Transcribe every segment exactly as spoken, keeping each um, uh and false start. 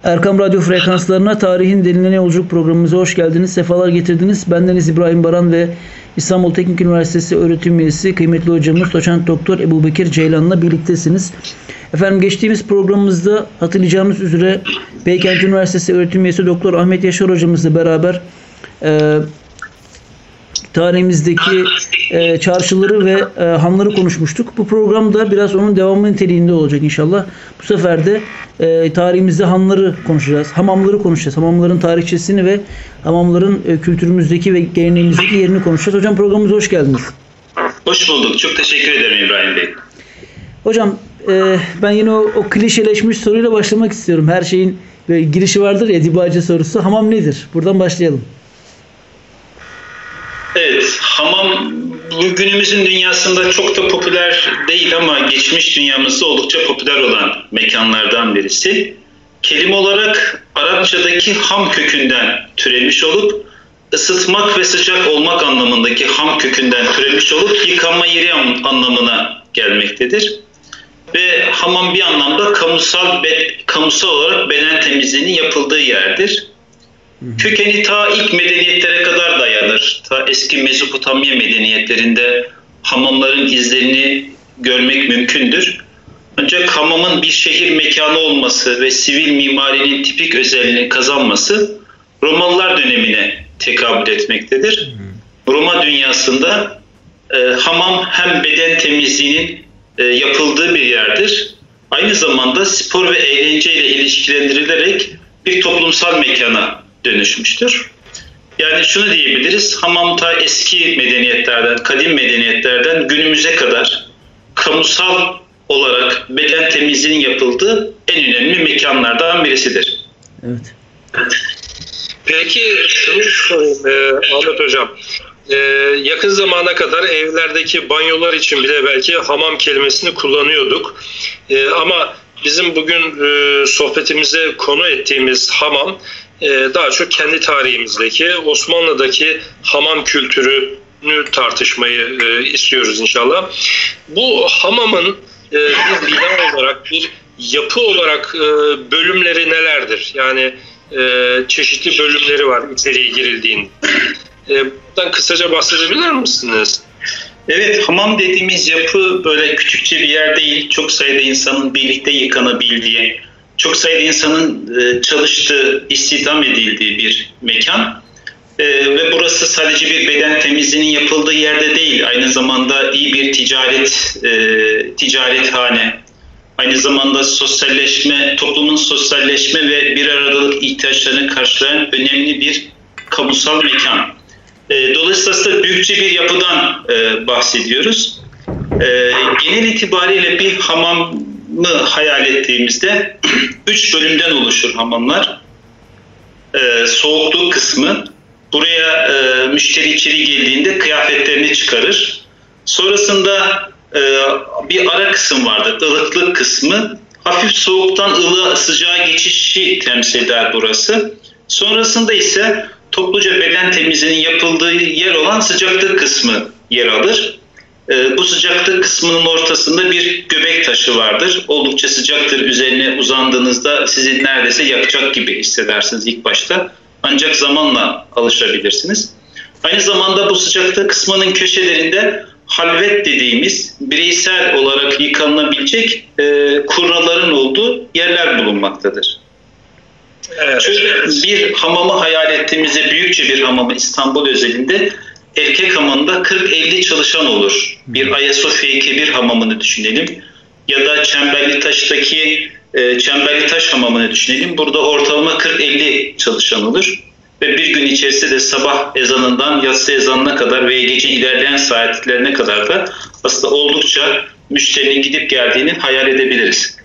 Erkam Radyo frekanslarına Tarihin Derinliğine Yolculuk programımıza hoş geldiniz. Sefalar getirdiniz. Bendeniz İbrahim Baran ve İstanbul Teknik Üniversitesi öğretim üyesi kıymetli hocamız Doçent Doktor Ebubekir Ceylan'la birliktesiniz. Efendim geçtiğimiz programımızda hatırlayacağımız üzere Beykent Üniversitesi öğretim üyesi Doktor Ahmet Yaşar hocamızla beraber e, tarihimizdeki e, çarşıları ve e, hanları konuşmuştuk. Bu programda biraz onun devamı niteliğinde olacak inşallah. Bu sefer de e, tarihimizde hanları konuşacağız. Hamamları konuşacağız. Hamamların tarihçesini ve hamamların e, kültürümüzdeki ve geleneğimizdeki yerini konuşacağız. Hocam programımıza hoş geldiniz. Hoş bulduk. Çok teşekkür ederim İbrahim Bey. Hocam e, ben yine o, o klişeleşmiş soruyla başlamak istiyorum. Her şeyin böyle girişi vardır ya, dibacı sorusu. Hamam nedir? Buradan başlayalım. Evet, hamam bugünümüzün dünyasında çok da popüler değil ama geçmiş dünyamızda oldukça popüler olan mekanlardan birisi. Kelime olarak Arapçadaki ham kökünden türemiş olup ısıtmak ve sıcak olmak anlamındaki ham kökünden türemiş olup yıkanma yeri anlamına gelmektedir. Ve hamam bir anlamda kamusal, kamusal olarak beden temizliğinin yapıldığı yerdir. Kökeni ta ilk medeniyetlere kadar dayanır. Ta eski Mezopotamya medeniyetlerinde hamamların izlerini görmek mümkündür. Ancak hamamın bir şehir mekanı olması ve sivil mimarinin tipik özelliğini kazanması Romalılar dönemine tekabül etmektedir. Roma dünyasında e, hamam hem beden temizliğinin e, yapıldığı bir yerdir. Aynı zamanda spor ve eğlence ile ilişkilendirilerek bir toplumsal mekana dönüşmüştür. Yani şunu diyebiliriz, hamam ta eski medeniyetlerden, kadim medeniyetlerden günümüze kadar kamusal olarak beden temizliğinin yapıldığı en önemli mekanlardan birisidir. Evet. Peki şunu sorayım e, Ahmet Hocam. E, yakın zamana kadar evlerdeki banyolar için bile belki hamam kelimesini kullanıyorduk. E, ama bizim bugün e, sohbetimize konu ettiğimiz hamam daha çok kendi tarihimizdeki Osmanlı'daki hamam kültürünü tartışmayı istiyoruz inşallah. Bu hamamın bir bina olarak, bir yapı olarak bölümleri nelerdir? Yani çeşitli bölümleri var içeriye girildiğinde. Bundan kısaca bahsedebilir misiniz? Evet, hamam dediğimiz yapı böyle küçükçe bir yer değil. Çok sayıda insanın birlikte yıkanabildiği, çok sayıda insanın çalıştığı, istihdam edildiği bir mekan. Ve burası sadece bir beden temizliğinin yapıldığı yerde değil, aynı zamanda iyi bir ticaret, ticarethane, aynı zamanda sosyalleşme, toplumun sosyalleşme ve bir aradalık ihtiyaçlarını karşılayan önemli bir kamusal mekan. Dolayısıyla büyükçe bir yapıdan bahsediyoruz. Genel itibariyle bir hamam mı hayal ettiğimizde üç bölümden oluşur hamamlar. Ee, soğukluk kısmı, buraya e, müşteri içeri geldiğinde kıyafetlerini çıkarır. Sonrasında e, bir ara kısım vardır, ılıklık kısmı. Hafif soğuktan ılığa, sıcağa geçişi temsil eder burası. Sonrasında ise topluca beden temizliğinin yapıldığı yer olan sıcaklık kısmı yer alır. Bu sıcaklık kısmının ortasında bir göbek taşı vardır. Oldukça sıcaktır. Üzerine uzandığınızda sizi neredeyse yakacak gibi hissedersiniz ilk başta. Ancak zamanla alışabilirsiniz. Aynı zamanda bu sıcaklık kısmının köşelerinde halvet dediğimiz bireysel olarak yıkanılabilecek e, kurnaların olduğu yerler bulunmaktadır. Evet. Şöyle bir hamamı hayal ettiğimizde, büyükçe bir hamamı İstanbul özelinde erkek hamamında kırk elli çalışan olur. Bir Ayasofya Kebir hamamını düşünelim. Ya da Çemberlitaş'taki e, Çemberlitaş hamamını düşünelim. Burada ortalama kırk elli çalışan olur. Ve bir gün içerisinde de sabah ezanından yatsı ezanına kadar ve gece ilerleyen saatlerine kadar da aslında oldukça müşterinin gidip geldiğini hayal edebiliriz.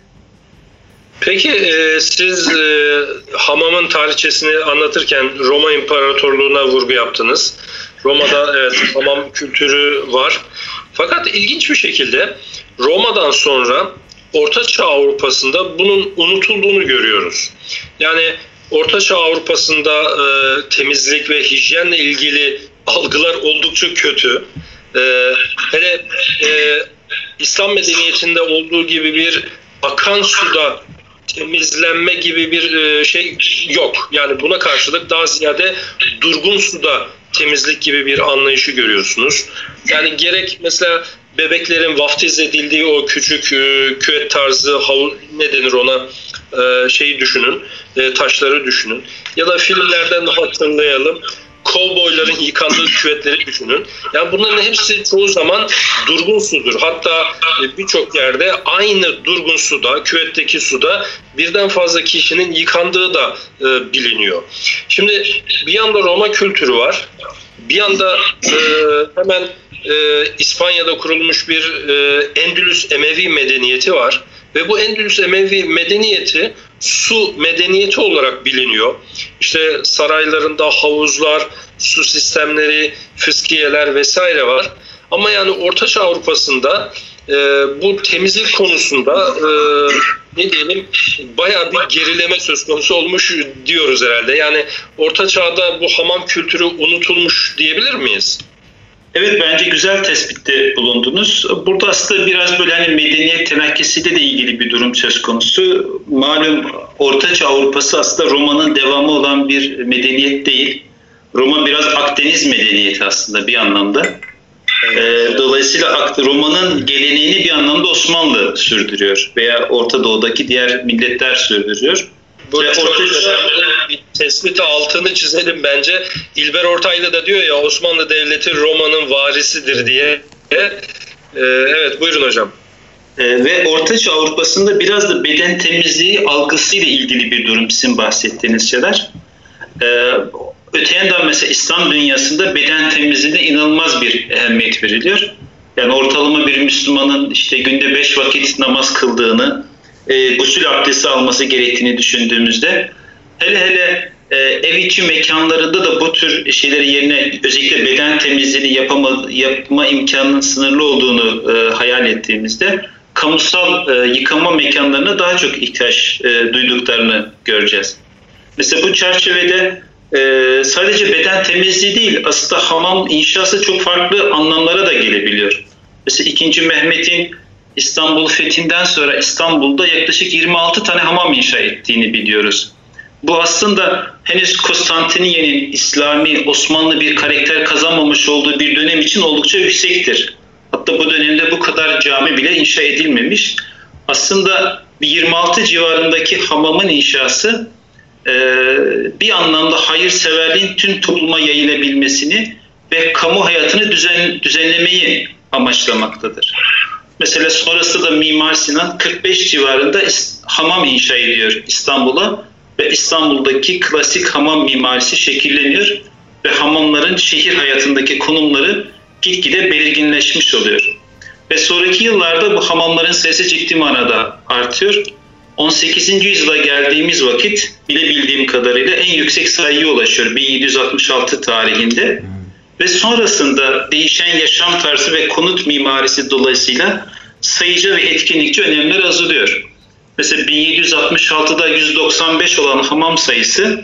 Peki e, siz e, hamamın tarihçesini anlatırken Roma İmparatorluğu'na vurgu yaptınız. Roma'da evet hamam kültürü var. Fakat ilginç bir şekilde Roma'dan sonra Orta Çağ Avrupa'sında bunun unutulduğunu görüyoruz. Yani Orta Çağ Avrupa'sında e, temizlik ve hijyenle ilgili algılar oldukça kötü. E, hele e, İslam medeniyetinde olduğu gibi bir akan suda temizlenme gibi bir e, şey yok. Yani buna karşılık daha ziyade durgun suda temizlik gibi bir anlayışı görüyorsunuz. Yani gerek mesela bebeklerin vaftiz edildiği o küçük e, küvet tarzı havlu, ne denir ona, e, şeyi düşünün, e, taşları düşünün. Ya da filmlerden hatırlayalım, kovboyların yıkandığı küvetleri düşünün. Yani bunların hepsi çoğu zaman durgun sudur. Hatta birçok yerde aynı durgun suda, küvetteki suda birden fazla kişinin yıkandığı da e, biliniyor. Şimdi bir yanda Roma kültürü var. Bir yanda e, hemen e, İspanya'da kurulmuş bir e, Endülüs Emevi medeniyeti var. Ve bu Endülüs Emevi medeniyeti su medeniyeti olarak biliniyor. İşte saraylarında havuzlar, su sistemleri, fıskiyeler vesaire var. Ama yani Ortaçağ Avrupa'sında e, bu temizlik konusunda e, ne diyelim bayağı bir gerileme söz konusu olmuş diyoruz herhalde. Yani Ortaçağ'da bu hamam kültürü unutulmuş diyebilir miyiz? Evet, bence güzel tespitte bulundunuz. Burada aslında biraz böyle hani medeniyet tenakkesiyle de ilgili bir durum söz konusu. Malum Ortaçağ Avrupa'sı aslında Roma'nın devamı olan bir medeniyet değil. Roma biraz Akdeniz medeniyeti aslında bir anlamda. Ee, dolayısıyla Roma'nın geleneğini bir anlamda Osmanlı sürdürüyor veya Orta Doğu'daki diğer milletler sürdürüyor. Bu çok bir tespiti altını çizelim bence. İlber Ortaylı da diyor ya Osmanlı Devleti Roma'nın varisidir diye. Ee, evet buyurun hocam. Ee, ve Ortaçağ Avrupa'sında biraz da beden temizliği algısıyla ilgili bir durum sizin bahsettiğiniz şeyler. Ee, öte yandan mesela İslam dünyasında beden temizliğine inanılmaz bir ehemmiyet veriliyor. Yani ortalama bir Müslümanın işte günde beş vakit namaz kıldığını, e, gusül abdesti alması gerektiğini düşündüğümüzde hele hele e, ev içi mekanlarında da bu tür şeyleri yerine özellikle beden temizliğini yapama, yapma imkanının sınırlı olduğunu e, hayal ettiğimizde kamusal e, yıkama mekanlarına daha çok ihtiyaç e, duyduklarını göreceğiz. Mesela bu çerçevede e, sadece beden temizliği değil aslında hamam inşası çok farklı anlamlara da gelebiliyor. Mesela ikinci Mehmet'in İstanbul fethinden sonra İstanbul'da yaklaşık yirmi altı tane hamam inşa ettiğini biliyoruz. Bu aslında henüz Konstantiniyye'nin İslami, Osmanlı bir karakter kazanmamış olduğu bir dönem için oldukça yüksektir. Hatta bu dönemde bu kadar cami bile inşa edilmemiş. Aslında yirmi altı civarındaki hamamın inşası bir anlamda hayırseverliğin tüm topluma yayılabilmesini ve kamu hayatını düzen, düzenlemeyi amaçlamaktadır. Mesela sonrasında da Mimar Sinan kırk beş civarında hamam inşa ediyor İstanbul'a ve İstanbul'daki klasik hamam mimarisi şekilleniyor ve hamamların şehir hayatındaki konumları gitgide belirginleşmiş oluyor. Ve sonraki yıllarda bu hamamların sayısı ciddi manada artıyor. on sekizinci yüzyıla geldiğimiz vakit bilebildiğim kadarıyla en yüksek sayıya ulaşıyor bin yedi yüz altmış altı tarihinde. Ve sonrasında değişen yaşam tarzı ve konut mimarisi dolayısıyla sayıcı ve etkinlikçi önemler azalıyor. Mesela bin yedi yüz altmış altıda yüz doksan beş olan hamam sayısı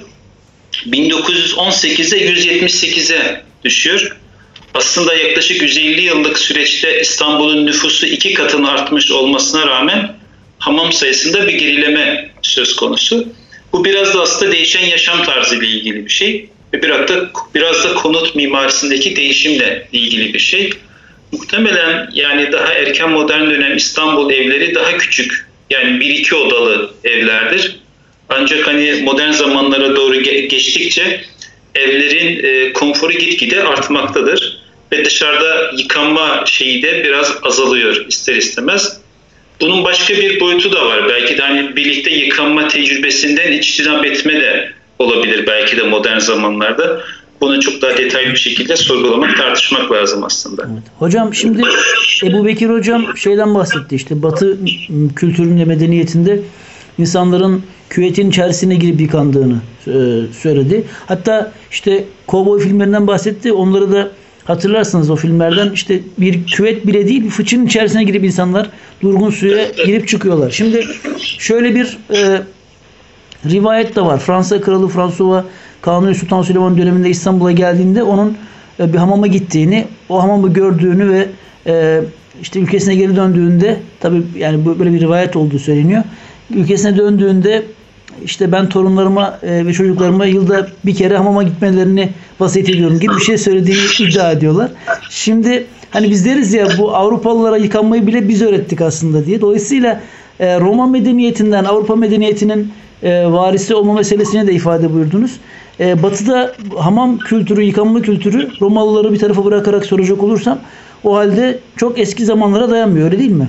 bin dokuz yüz on sekizde yüz yetmiş sekize düşüyor. Aslında yaklaşık yüz elli yıllık süreçte İstanbul'un nüfusu iki katına artmış olmasına rağmen hamam sayısında bir gerileme söz konusu. Bu biraz da aslında değişen yaşam tarzı ile ilgili bir şey. Ve biraz da, biraz da konut mimarisindeki değişimle ilgili bir şey. Muhtemelen yani daha erken modern dönem İstanbul evleri daha küçük. Yani bir iki odalı evlerdir. Ancak hani modern zamanlara doğru geçtikçe evlerin e, konforu gitgide artmaktadır. Ve dışarıda yıkanma şeyi de biraz azalıyor ister istemez. Bunun başka bir boyutu da var. Belki de hani birlikte yıkanma tecrübesinden içtinap etme de olabilir belki de modern zamanlarda. Bunu çok daha detaylı bir şekilde sorgulamak, tartışmak lazım aslında. Evet. Hocam şimdi Ebubekir hocam şeyden bahsetti, işte Batı kültüründe, medeniyetinde insanların küvetin içerisine girip yıkandığını söyledi. Hatta işte kovboy filmlerinden bahsetti. Onları da hatırlarsınız o filmlerden. İşte bir küvet bile değil, bir fıçının içerisine girip insanlar durgun suya girip çıkıyorlar. Şimdi şöyle bir e, rivayet de var. Fransa Kralı François Kanuni Sultan Süleyman döneminde İstanbul'a geldiğinde onun e, bir hamama gittiğini, o hamamı gördüğünü ve e, işte ülkesine geri döndüğünde, tabii yani böyle bir rivayet olduğu söyleniyor. ülkesine döndüğünde işte ben torunlarıma ve çocuklarıma yılda bir kere hamama gitmelerini vasiyet ediyorum gibi bir şey söylediğini iddia ediyorlar. Şimdi hani biz deriz ya, bu Avrupalılara yıkanmayı bile biz öğrettik aslında diye. Dolayısıyla Roma medeniyetinden Avrupa medeniyetinin varisi olma meselesine de ifade buyurdunuz. Batı'da hamam kültürü, yıkanma kültürü Romalıları bir tarafa bırakarak soracak olursam o halde çok eski zamanlara dayanmıyor, öyle değil mi?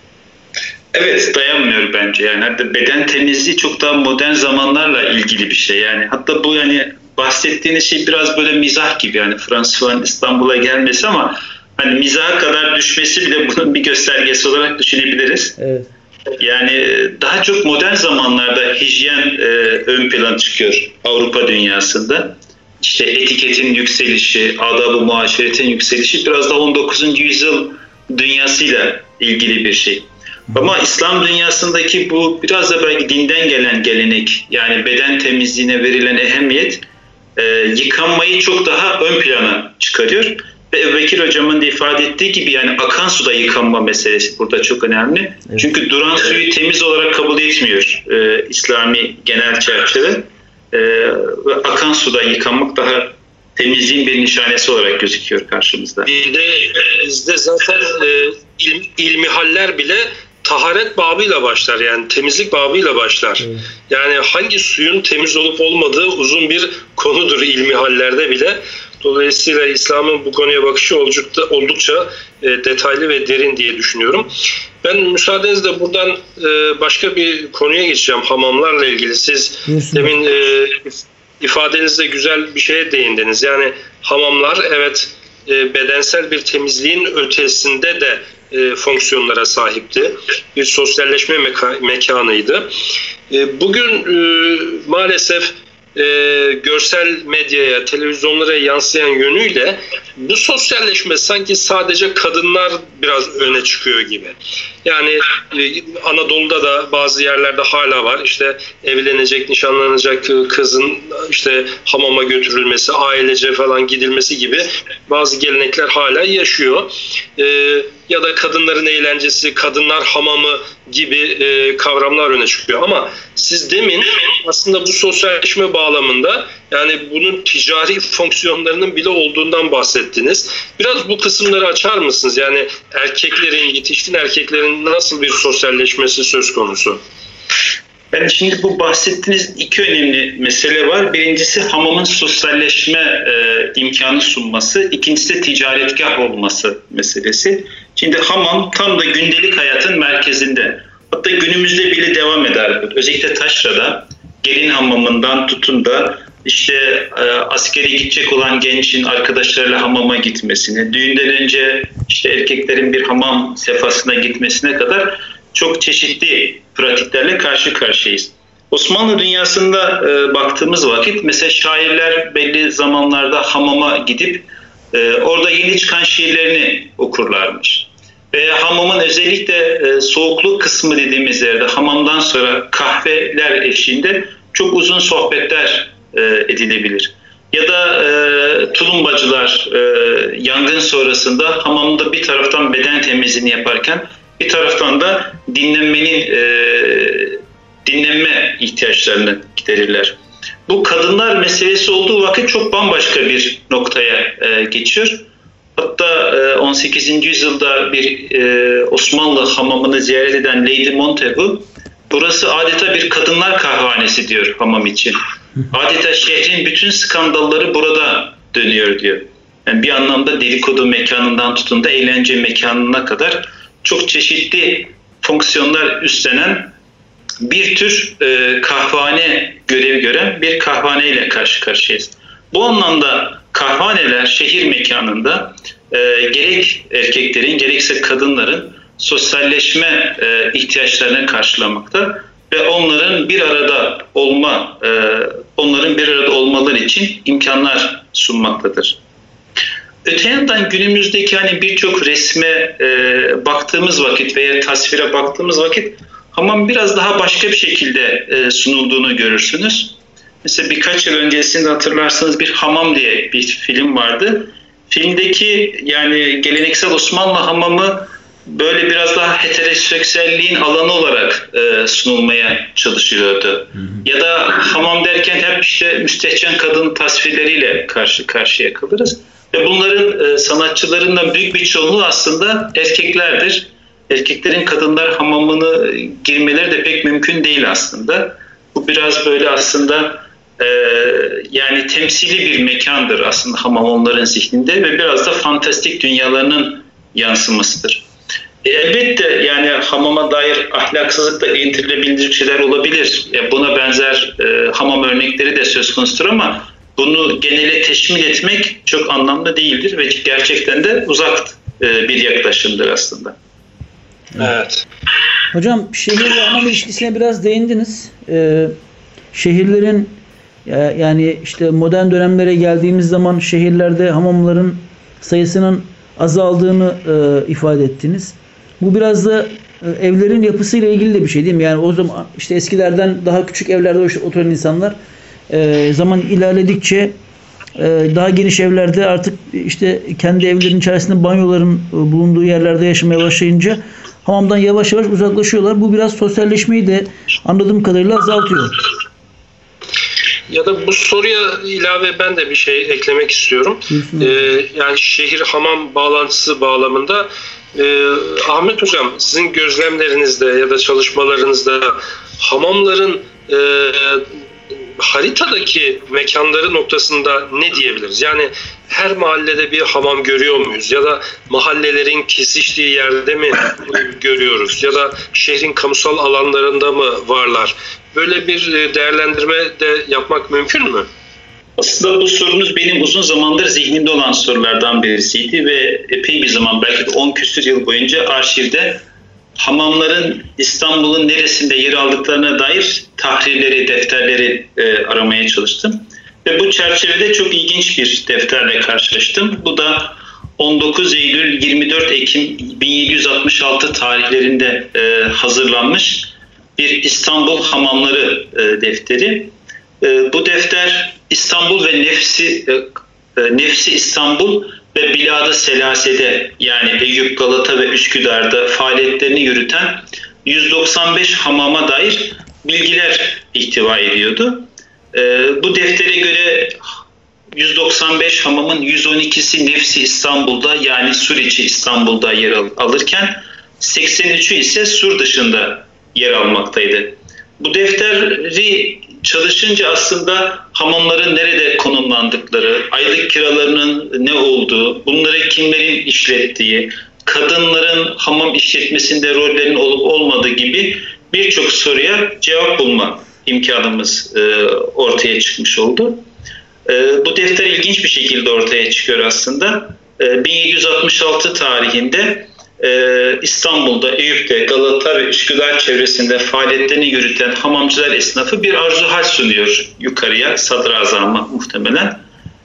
Evet, dayanmıyor bence. Yani hatta beden temizliği çok daha modern zamanlarla ilgili bir şey. Yani hatta bu yani bahsettiğiniz şey biraz böyle mizah gibi, yani Fransızların İstanbul'a gelmesi, ama hani mizaha kadar düşmesi bile bunun bir göstergesi olarak düşünebiliriz. Evet. Yani daha çok modern zamanlarda hijyen e, ön plana çıkıyor Avrupa dünyasında. İşte etiketin yükselişi, adab-ı muaşeretin yükselişi biraz da on dokuzuncu yüzyıl dünyasıyla ilgili bir şey. Ama İslam dünyasındaki bu biraz da belki dinden gelen gelenek, yani beden temizliğine verilen ehemmiyet e, yıkanmayı çok daha ön plana çıkarıyor. Ve Ebu Bekir hocamın da ifade ettiği gibi yani akan suda yıkanma meselesi burada çok önemli. Evet. Çünkü duran suyu temiz olarak kabul etmiyor e, İslami genel çerçeve. E, ve akan suda yıkanmak daha temizliğin bir nişanesi olarak gözüküyor karşımızda. Bir de bizde zaten e, il, ilmihaller bile taharet babıyla başlar, yani temizlik babıyla başlar. Evet. Yani hangi suyun temiz olup olmadığı uzun bir konudur ilmihallerde bile. Dolayısıyla İslam'ın bu konuya bakışı oldukça, oldukça e, detaylı ve derin diye düşünüyorum. Ben müsaadenizle buradan e, başka bir konuya geçeceğim, hamamlarla ilgili. Siz Kesinlikle. demin e, ifadenizde güzel bir şeye değindiniz. Yani hamamlar evet e, bedensel bir temizliğin ötesinde de e, fonksiyonlara sahipti. Bir sosyalleşme meka- mekanıydı. E, bugün e, maalesef e, görsel medyaya, televizyonlara yansıyan yönüyle bu sosyalleşme sanki sadece kadınlar biraz öne çıkıyor gibi. Yani e, Anadolu'da da bazı yerlerde hala var. İşte evlenecek, nişanlanacak kızın işte hamama götürülmesi, ailece falan gidilmesi gibi bazı gelenekler hala yaşıyor. E, ya da kadınların eğlencesi, kadınlar hamamı gibi e, kavramlar öne çıkıyor. Ama siz demin aslında bu sosyalleşme bağlamında yani bunun ticari fonksiyonlarının bile olduğundan bahsettiniz. Biraz bu kısımları açar mısınız? Yani erkeklerin, yetişkin erkeklerin nasıl bir sosyalleşmesi söz konusu? Ben şimdi bu bahsettiğiniz iki önemli mesele var. Birincisi hamamın sosyalleşme e, imkanı sunması. İkincisi de ticaretgah olması meselesi. Şimdi hamam tam da gündelik hayatın merkezinde. Hatta günümüzde bile devam eder. Özellikle Taşra'da gelin hamamından tutun da işte e, askere gidecek olan gençin arkadaşlarıyla hamama gitmesine, düğünden önce işte erkeklerin bir hamam sefasına gitmesine kadar çok çeşitli pratiklerle karşı karşıyayız. Osmanlı dünyasında e, baktığımız vakit mesela şairler belli zamanlarda hamama gidip e, orada yeni çıkan şiirlerini okurlarmış. Ve hamamın özellikle e, soğukluk kısmı dediğimiz yerde hamamdan sonra kahveler eşliğinde çok uzun sohbetler e, edilebilir. Ya da e, tulumbacılar e, yangın sonrasında hamamda bir taraftan beden temizliğini yaparken bir taraftan da dinlenmenin e, dinlenme ihtiyaçlarını giderirler. Bu kadınlar meselesi olduğu vakit çok bambaşka bir noktaya e, geçiyor. Hatta e, on sekizinci yüzyılda bir e, Osmanlı hamamını ziyaret eden Lady Montagu, burası adeta bir kadınlar kahvehanesi diyor hamam için. Adeta şehrin bütün skandalları burada dönüyor diyor. Yani bir anlamda dedikodu mekanından tutun da eğlence mekanına kadar çok çeşitli fonksiyonlar üstlenen bir tür e, kahvehane görevi gören bir kahvehaneyle karşı karşıyayız. Bu anlamda kahvehaneler şehir mekanında e, gerek erkeklerin gerekse kadınların sosyalleşme e, ihtiyaçlarını karşılamakta ve onların bir arada olma, e, onların bir arada olmaları için imkanlar sunmaktadır. Öte yandan günümüzdeki hani birçok resme e, baktığımız vakit veya tasvire baktığımız vakit hamam biraz daha başka bir şekilde e, sunulduğunu görürsünüz. Mesela birkaç yıl öncesinde hatırlarsanız bir Hamam diye bir film vardı. Filmdeki yani geleneksel Osmanlı hamamı böyle biraz daha heteroseksüelliğin alanı olarak e, sunulmaya çalışıyordu. Hı hı. Ya da hamam derken hep işte müstehcen kadın tasvirleriyle karşı karşıya kalırız. Ve bunların e, sanatçıların da büyük bir çoğunluğu aslında erkeklerdir. Erkeklerin kadınlar hamamını girmeleri de pek mümkün değil aslında. Bu biraz böyle aslında e, yani temsili bir mekandır aslında hamam onların zihninde ve biraz da fantastik dünyalarının yansımasıdır. E, elbette yani hamama dair ahlaksızlıkla ilintirilebilecek şeyler olabilir. E, buna benzer e, hamam örnekleri de söz konusudur ama bunu genele teşmil etmek çok anlamlı değildir ve gerçekten de uzak e, bir yaklaşımdır aslında. Evet. Hocam şehir ve hamam ilişkisine biraz değindiniz. Ee, şehirlerin yani işte modern dönemlere geldiğimiz zaman şehirlerde hamamların sayısının azaldığını e, ifade ettiniz. Bu biraz da e, evlerin yapısıyla ilgili de bir şey değil mi? Yani o zaman işte eskilerden daha küçük evlerde oturan insanlar e, zaman ilerledikçe e, daha geniş evlerde artık işte kendi evlerin içerisinde banyoların bulunduğu yerlerde yaşamaya başlayınca hamamdan yavaş yavaş uzaklaşıyorlar. Bu biraz sosyalleşmeyi de anladığım kadarıyla azaltıyor. Ya da bu soruya ilave ben de bir şey eklemek istiyorum. Ee, yani şehir hamam bağlantısı bağlamında e, Ahmet Hocam sizin gözlemlerinizde ya da çalışmalarınızda hamamların e, haritadaki mekanları noktasında ne diyebiliriz? Yani her mahallede bir hamam görüyor muyuz? Ya da mahallelerin kesiştiği yerde mi görüyoruz? Ya da şehrin kamusal alanlarında mı varlar? Böyle bir değerlendirme de yapmak mümkün mü? Aslında bu sorunuz benim uzun zamandır zihnimde olan sorulardan birisiydi ve epey bir zaman, belki de on küsur yıl boyunca arşivde hamamların İstanbul'un neresinde yer aldıklarına dair tahrirleri, defterleri e, aramaya çalıştım. Ve bu çerçevede çok ilginç bir defterle karşılaştım. Bu da on dokuz Eylül yirmi dört Ekim bin yedi yüz altmış altı tarihlerinde e, hazırlanmış bir İstanbul Hamamları e, defteri. E, bu defter İstanbul ve Nefsi e, Nefsi İstanbul ve Bilad-ı Selase'de, yani Eyüp, Galata ve Üsküdar'da faaliyetlerini yürüten yüz doksan beş hamama dair bilgiler ihtiva ediyordu. E, bu deftere göre yüz doksan beş hamamın yüz on ikisi Nefsi İstanbul'da, yani Sur içi İstanbul'da yer alırken seksen üçü ise Sur dışında yer almaktaydı. Bu defteri çalışınca aslında hamamların nerede konumlandıkları, aylık kiralarının ne olduğu, bunları kimlerin işlettiği, kadınların hamam işletmesinde rollerinin olup olmadığı gibi birçok soruya cevap bulma imkanımız e, ortaya çıkmış oldu. E, bu defter ilginç bir şekilde ortaya çıkıyor aslında. E, bin yedi yüz altmış altı tarihinde Ee, İstanbul'da, Eyüp'te, Galata ve Üsküdar çevresinde faaliyetlerini yürüten hamamcılar esnafı bir arzu hal sunuyor yukarıya, sadrazama muhtemelen.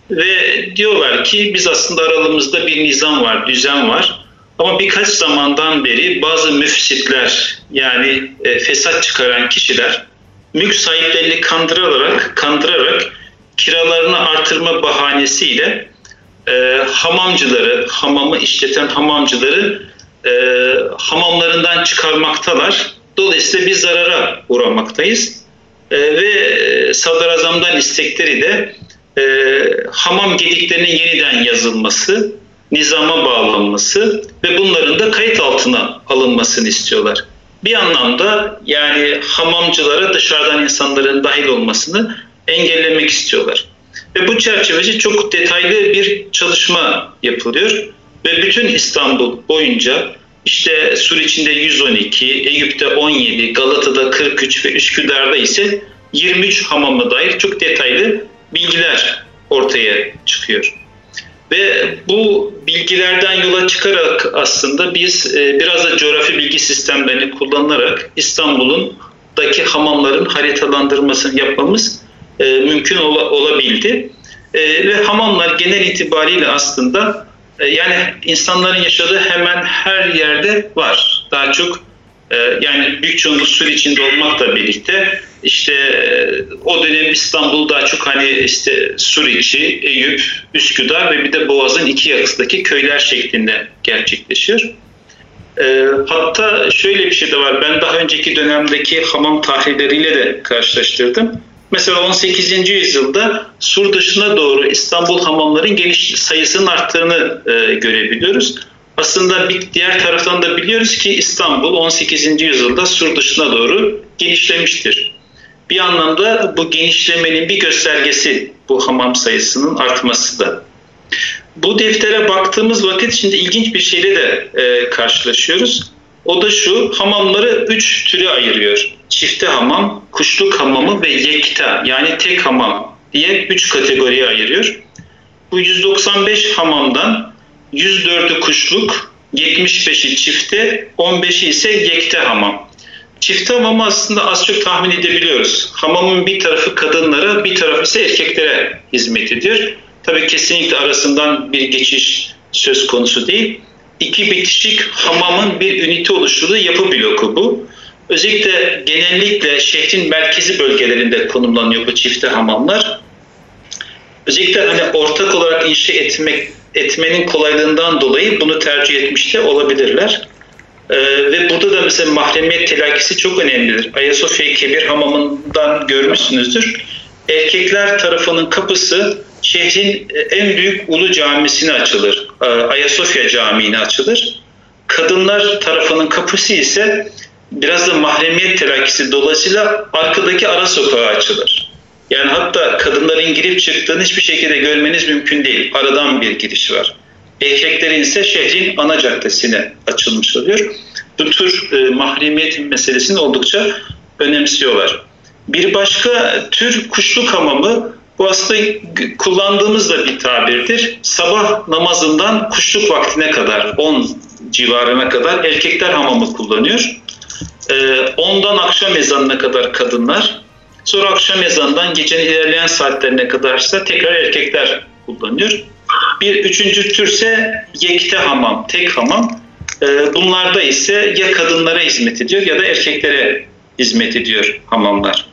Ve diyorlar ki biz aslında aralığımızda bir nizam var, düzen var. Ama birkaç zamandan beri bazı müfsitler, yani e, fesat çıkaran kişiler mülk sahiplerini kandırarak, kandırarak kiralarını artırma bahanesiyle e, hamamcıları, hamamı işleten hamamcıları E, hamamlarından çıkarmaktalar. Dolayısıyla bir zarara uğramaktayız. E, ve sadrazamdan istekleri de e, hamam gediklerinin yeniden yazılması, nizama bağlanması ve bunların da kayıt altına alınmasını istiyorlar. Bir anlamda yani hamamcılara dışarıdan insanların dahil olmasını engellemek istiyorlar. Ve bu çerçevede çok detaylı bir çalışma yapılıyor. Ve bütün İstanbul boyunca işte Sur içinde yüz on iki, Eyüp'te on yedi, Galata'da kırk üç ve Üsküdar'da ise yirmi üç hamama dair çok detaylı bilgiler ortaya çıkıyor. Ve bu bilgilerden yola çıkarak aslında biz biraz da coğrafi bilgi sistemlerini kullanarak İstanbul'undaki hamamların haritalandırmasını yapmamız mümkün olabildi. Ve hamamlar genel itibariyle aslında yani insanların yaşadığı hemen her yerde var. Daha çok yani büyük çoğunluk Sur içinde olmakla birlikte işte o dönem İstanbul daha çok hani işte Sur içi, Eyüp, Üsküdar ve bir de Boğaz'ın iki yakasındaki köyler şeklinde gerçekleşiyor. E, hatta şöyle bir şey de var. Ben daha önceki dönemdeki hamam tarihleriyle de karşılaştırdım. Mesela on sekizinci yüzyılda sur dışına doğru İstanbul hamamların geniş sayısının arttığını e, görebiliyoruz. Aslında bir diğer taraftan da biliyoruz ki İstanbul on sekizinci yüzyılda sur dışına doğru genişlemiştir. Bir anlamda bu genişlemenin bir göstergesi bu hamam sayısının artması da. Bu deftere baktığımız vakit şimdi ilginç bir şeyle de e, karşılaşıyoruz. O da şu, hamamları üç türe ayırıyor. Çifte hamam, kuşluk hamamı ve yekta yani tek hamam diye üç kategoriye ayırıyor. Bu yüz doksan beş hamamdan yüz dördü kuşluk, yetmiş beşi çifte, on beşi ise yekta hamam. Çifte hamamı aslında az çok tahmin edebiliyoruz. Hamamın bir tarafı kadınlara, bir tarafı ise erkeklere hizmet ediyor. Tabii kesinlikle arasından bir geçiş söz konusu değil. İki bitişik hamamın bir ünite oluşturduğu yapı bloku bu. Özellikle genellikle şehrin merkezi bölgelerinde konumlanıyor bu çifte hamamlar. Özellikle hani ortak olarak inşa etmek etmenin kolaylığından dolayı bunu tercih etmiş de olabilirler. Ee, ve burada da mesela mahremiyet telakkisi çok önemlidir. Ayasofya Kebir Hamamı'ndan görmüşsünüzdür. Erkekler tarafının kapısı şehrin en büyük ulu camisine açılır. Ayasofya Camii'ne açılır. Kadınlar tarafının kapısı ise biraz da mahremiyet telakkisi dolayısıyla arkadaki ara sokağa açılır. Yani hatta kadınların girip çıktığını hiçbir şekilde görmeniz mümkün değil. Aradan bir giriş var. Erkeklerin ise şehrin ana caddesine açılmış oluyor. Bu tür e, mahremiyet meselesini oldukça önemsiyorlar. Bir başka tür kuşluk hamamı, bu aslında kullandığımız da bir tabirdir. Sabah namazından kuşluk vaktine kadar, on civarına kadar erkekler hamamı kullanıyor. ondan akşam ezanına kadar kadınlar, sonra akşam ezanından gecenin ilerleyen saatlerine kadarsa tekrar erkekler kullanıyor. Bir üçüncü türse yekte hamam, tek hamam. Bunlarda ise ya kadınlara hizmet ediyor ya da erkeklere hizmet ediyor hamamlar.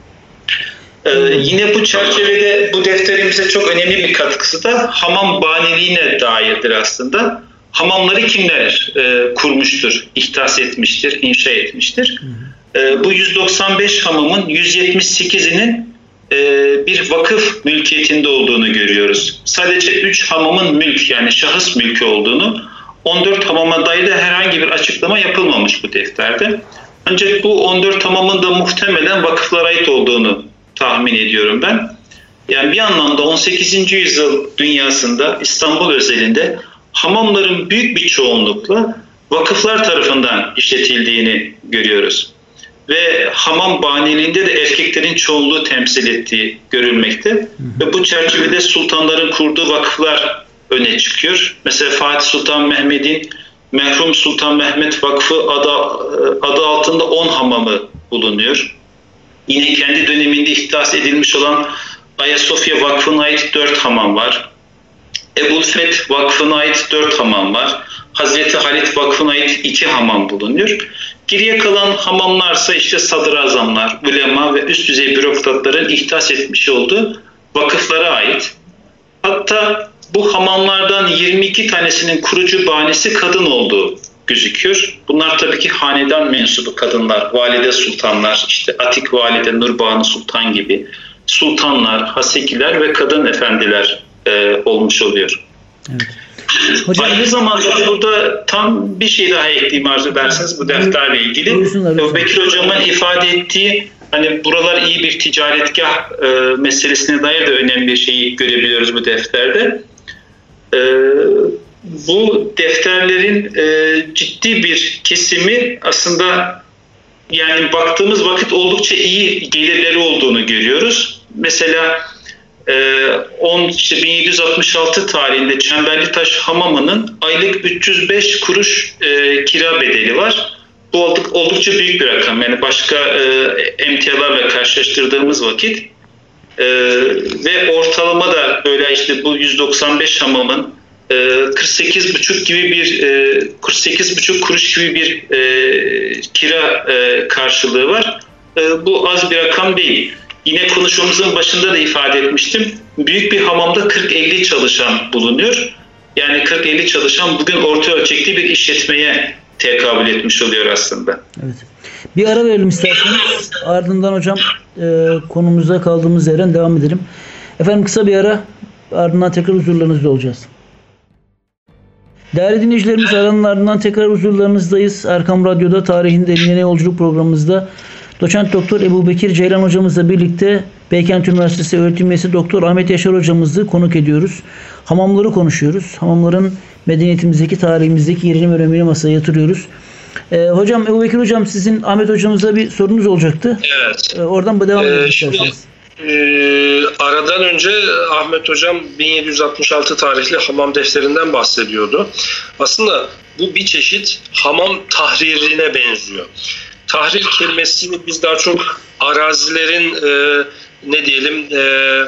Ee, yine bu çerçevede bu defterimize çok önemli bir katkısı da hamam baniliğine dairdir aslında. Hamamları kimler e, kurmuştur, ihdas etmiştir, inşa etmiştir? E, bu yüz doksan beş hamamın yüz yetmiş sekizinin e, bir vakıf mülkiyetinde olduğunu görüyoruz. Sadece üç hamamın mülk yani şahıs mülkü olduğunu, on dört hamama dair de herhangi bir açıklama yapılmamış bu defterde. Ancak bu on dört hamamın da muhtemelen vakıflara ait olduğunu tahmin ediyorum ben. Yani bir anlamda on sekizinci yüzyıl dünyasında İstanbul özelinde hamamların büyük bir çoğunlukla vakıflar tarafından işletildiğini görüyoruz. Ve hamam baniliğinde de erkeklerin çoğunluğu temsil ettiği görülmekte. Hı hı. Ve bu çerçevede sultanların kurduğu vakıflar öne çıkıyor. Mesela Fatih Sultan Mehmet'in Merhum Sultan Mehmet Vakfı adı, adı altında on hamamı bulunuyor. Yine kendi döneminde ihdas edilmiş olan Ayasofya Vakfı'na ait dört hamam var. Ebu'l-Feth Vakfı'na ait dört hamam var. Hazreti Halit Vakfı'na ait iki hamam bulunuyor. Geriye kalan hamamlarsa işte sadrazamlar, ulema ve üst düzey bürokratların ihdas etmiş olduğu vakıflara ait. Hatta bu hamamlardan yirmi iki tanesinin kurucu banisi kadın olduğu gözüküyor. Bunlar tabii ki hanedan mensubu kadınlar, valide sultanlar, işte Atik Valide Nurbanu Sultan gibi sultanlar, hasekiler ve kadın efendiler e, olmuş oluyor. Evet. Hocam, aynı zamanda burada tam bir şey daha ekleyeyim arzu ederseniz bu defterle ilgili. Ebu Bekir Hocam'ın ifade ettiği hani buralar iyi bir ticaretgah e, meselesine dair de önemli bir şeyi görebiliyoruz bu defterde. E, bu defterlerin e, ciddi bir kesimi aslında yani baktığımız vakit oldukça iyi gelirleri olduğunu görüyoruz. Mesela on, işte bin yedi yüz altmış altı tarihinde Çemberlitaş Hamamı'nın aylık üç yüz beş kuruş e, kira bedeli var. Bu olduk, oldukça büyük bir rakam. Yani başka e, emtialarla karşılaştırdığımız vakit e, ve ortalama da böyle işte bu yüz doksan beş hamamın e, kırk sekiz buçuk gibi bir e, kırk sekiz buçuk kuruş gibi bir e, kira e, karşılığı var. E, bu az bir rakam değil. Yine konuşmamızın başında da ifade etmiştim. Büyük bir hamamda kırk elli çalışan bulunuyor. Yani kırk elli çalışan bugün orta ölçekli bir işletmeye tekabül etmiş oluyor aslında. Evet. Bir ara verelim isterseniz. Ardından hocam e, konumuza kaldığımız yerden devam edelim. Efendim kısa bir ara, ardından tekrar huzurlarınızda olacağız. Değerli dinleyicilerimiz, aranın ardından tekrar huzurlarınızdayız. Erkam Radyo'da Tarihin Derinliğine Yolculuk programımızda Doçent Doktor Ebubekir Ceylan hocamızla birlikte Beykent Üniversitesi öğretim üyesi Doktor Ahmet Yaşar hocamızı konuk ediyoruz. Hamamları konuşuyoruz. Hamamların medeniyetimizdeki, tarihimizdeki yerini ve önemini masaya yatırıyoruz. Ee, hocam, Ebubekir hocam, sizin Ahmet hocamıza bir sorunuz olacaktı. Evet. Ee, oradan devam edelim isterseniz. Ee, aradan önce Ahmet Hocam bin yedi yüz altmış altı tarihli hamam defterinden bahsediyordu. Aslında bu bir çeşit hamam tahririne benziyor. Tahrir kelimesini biz daha çok arazilerin e, ne diyelim e,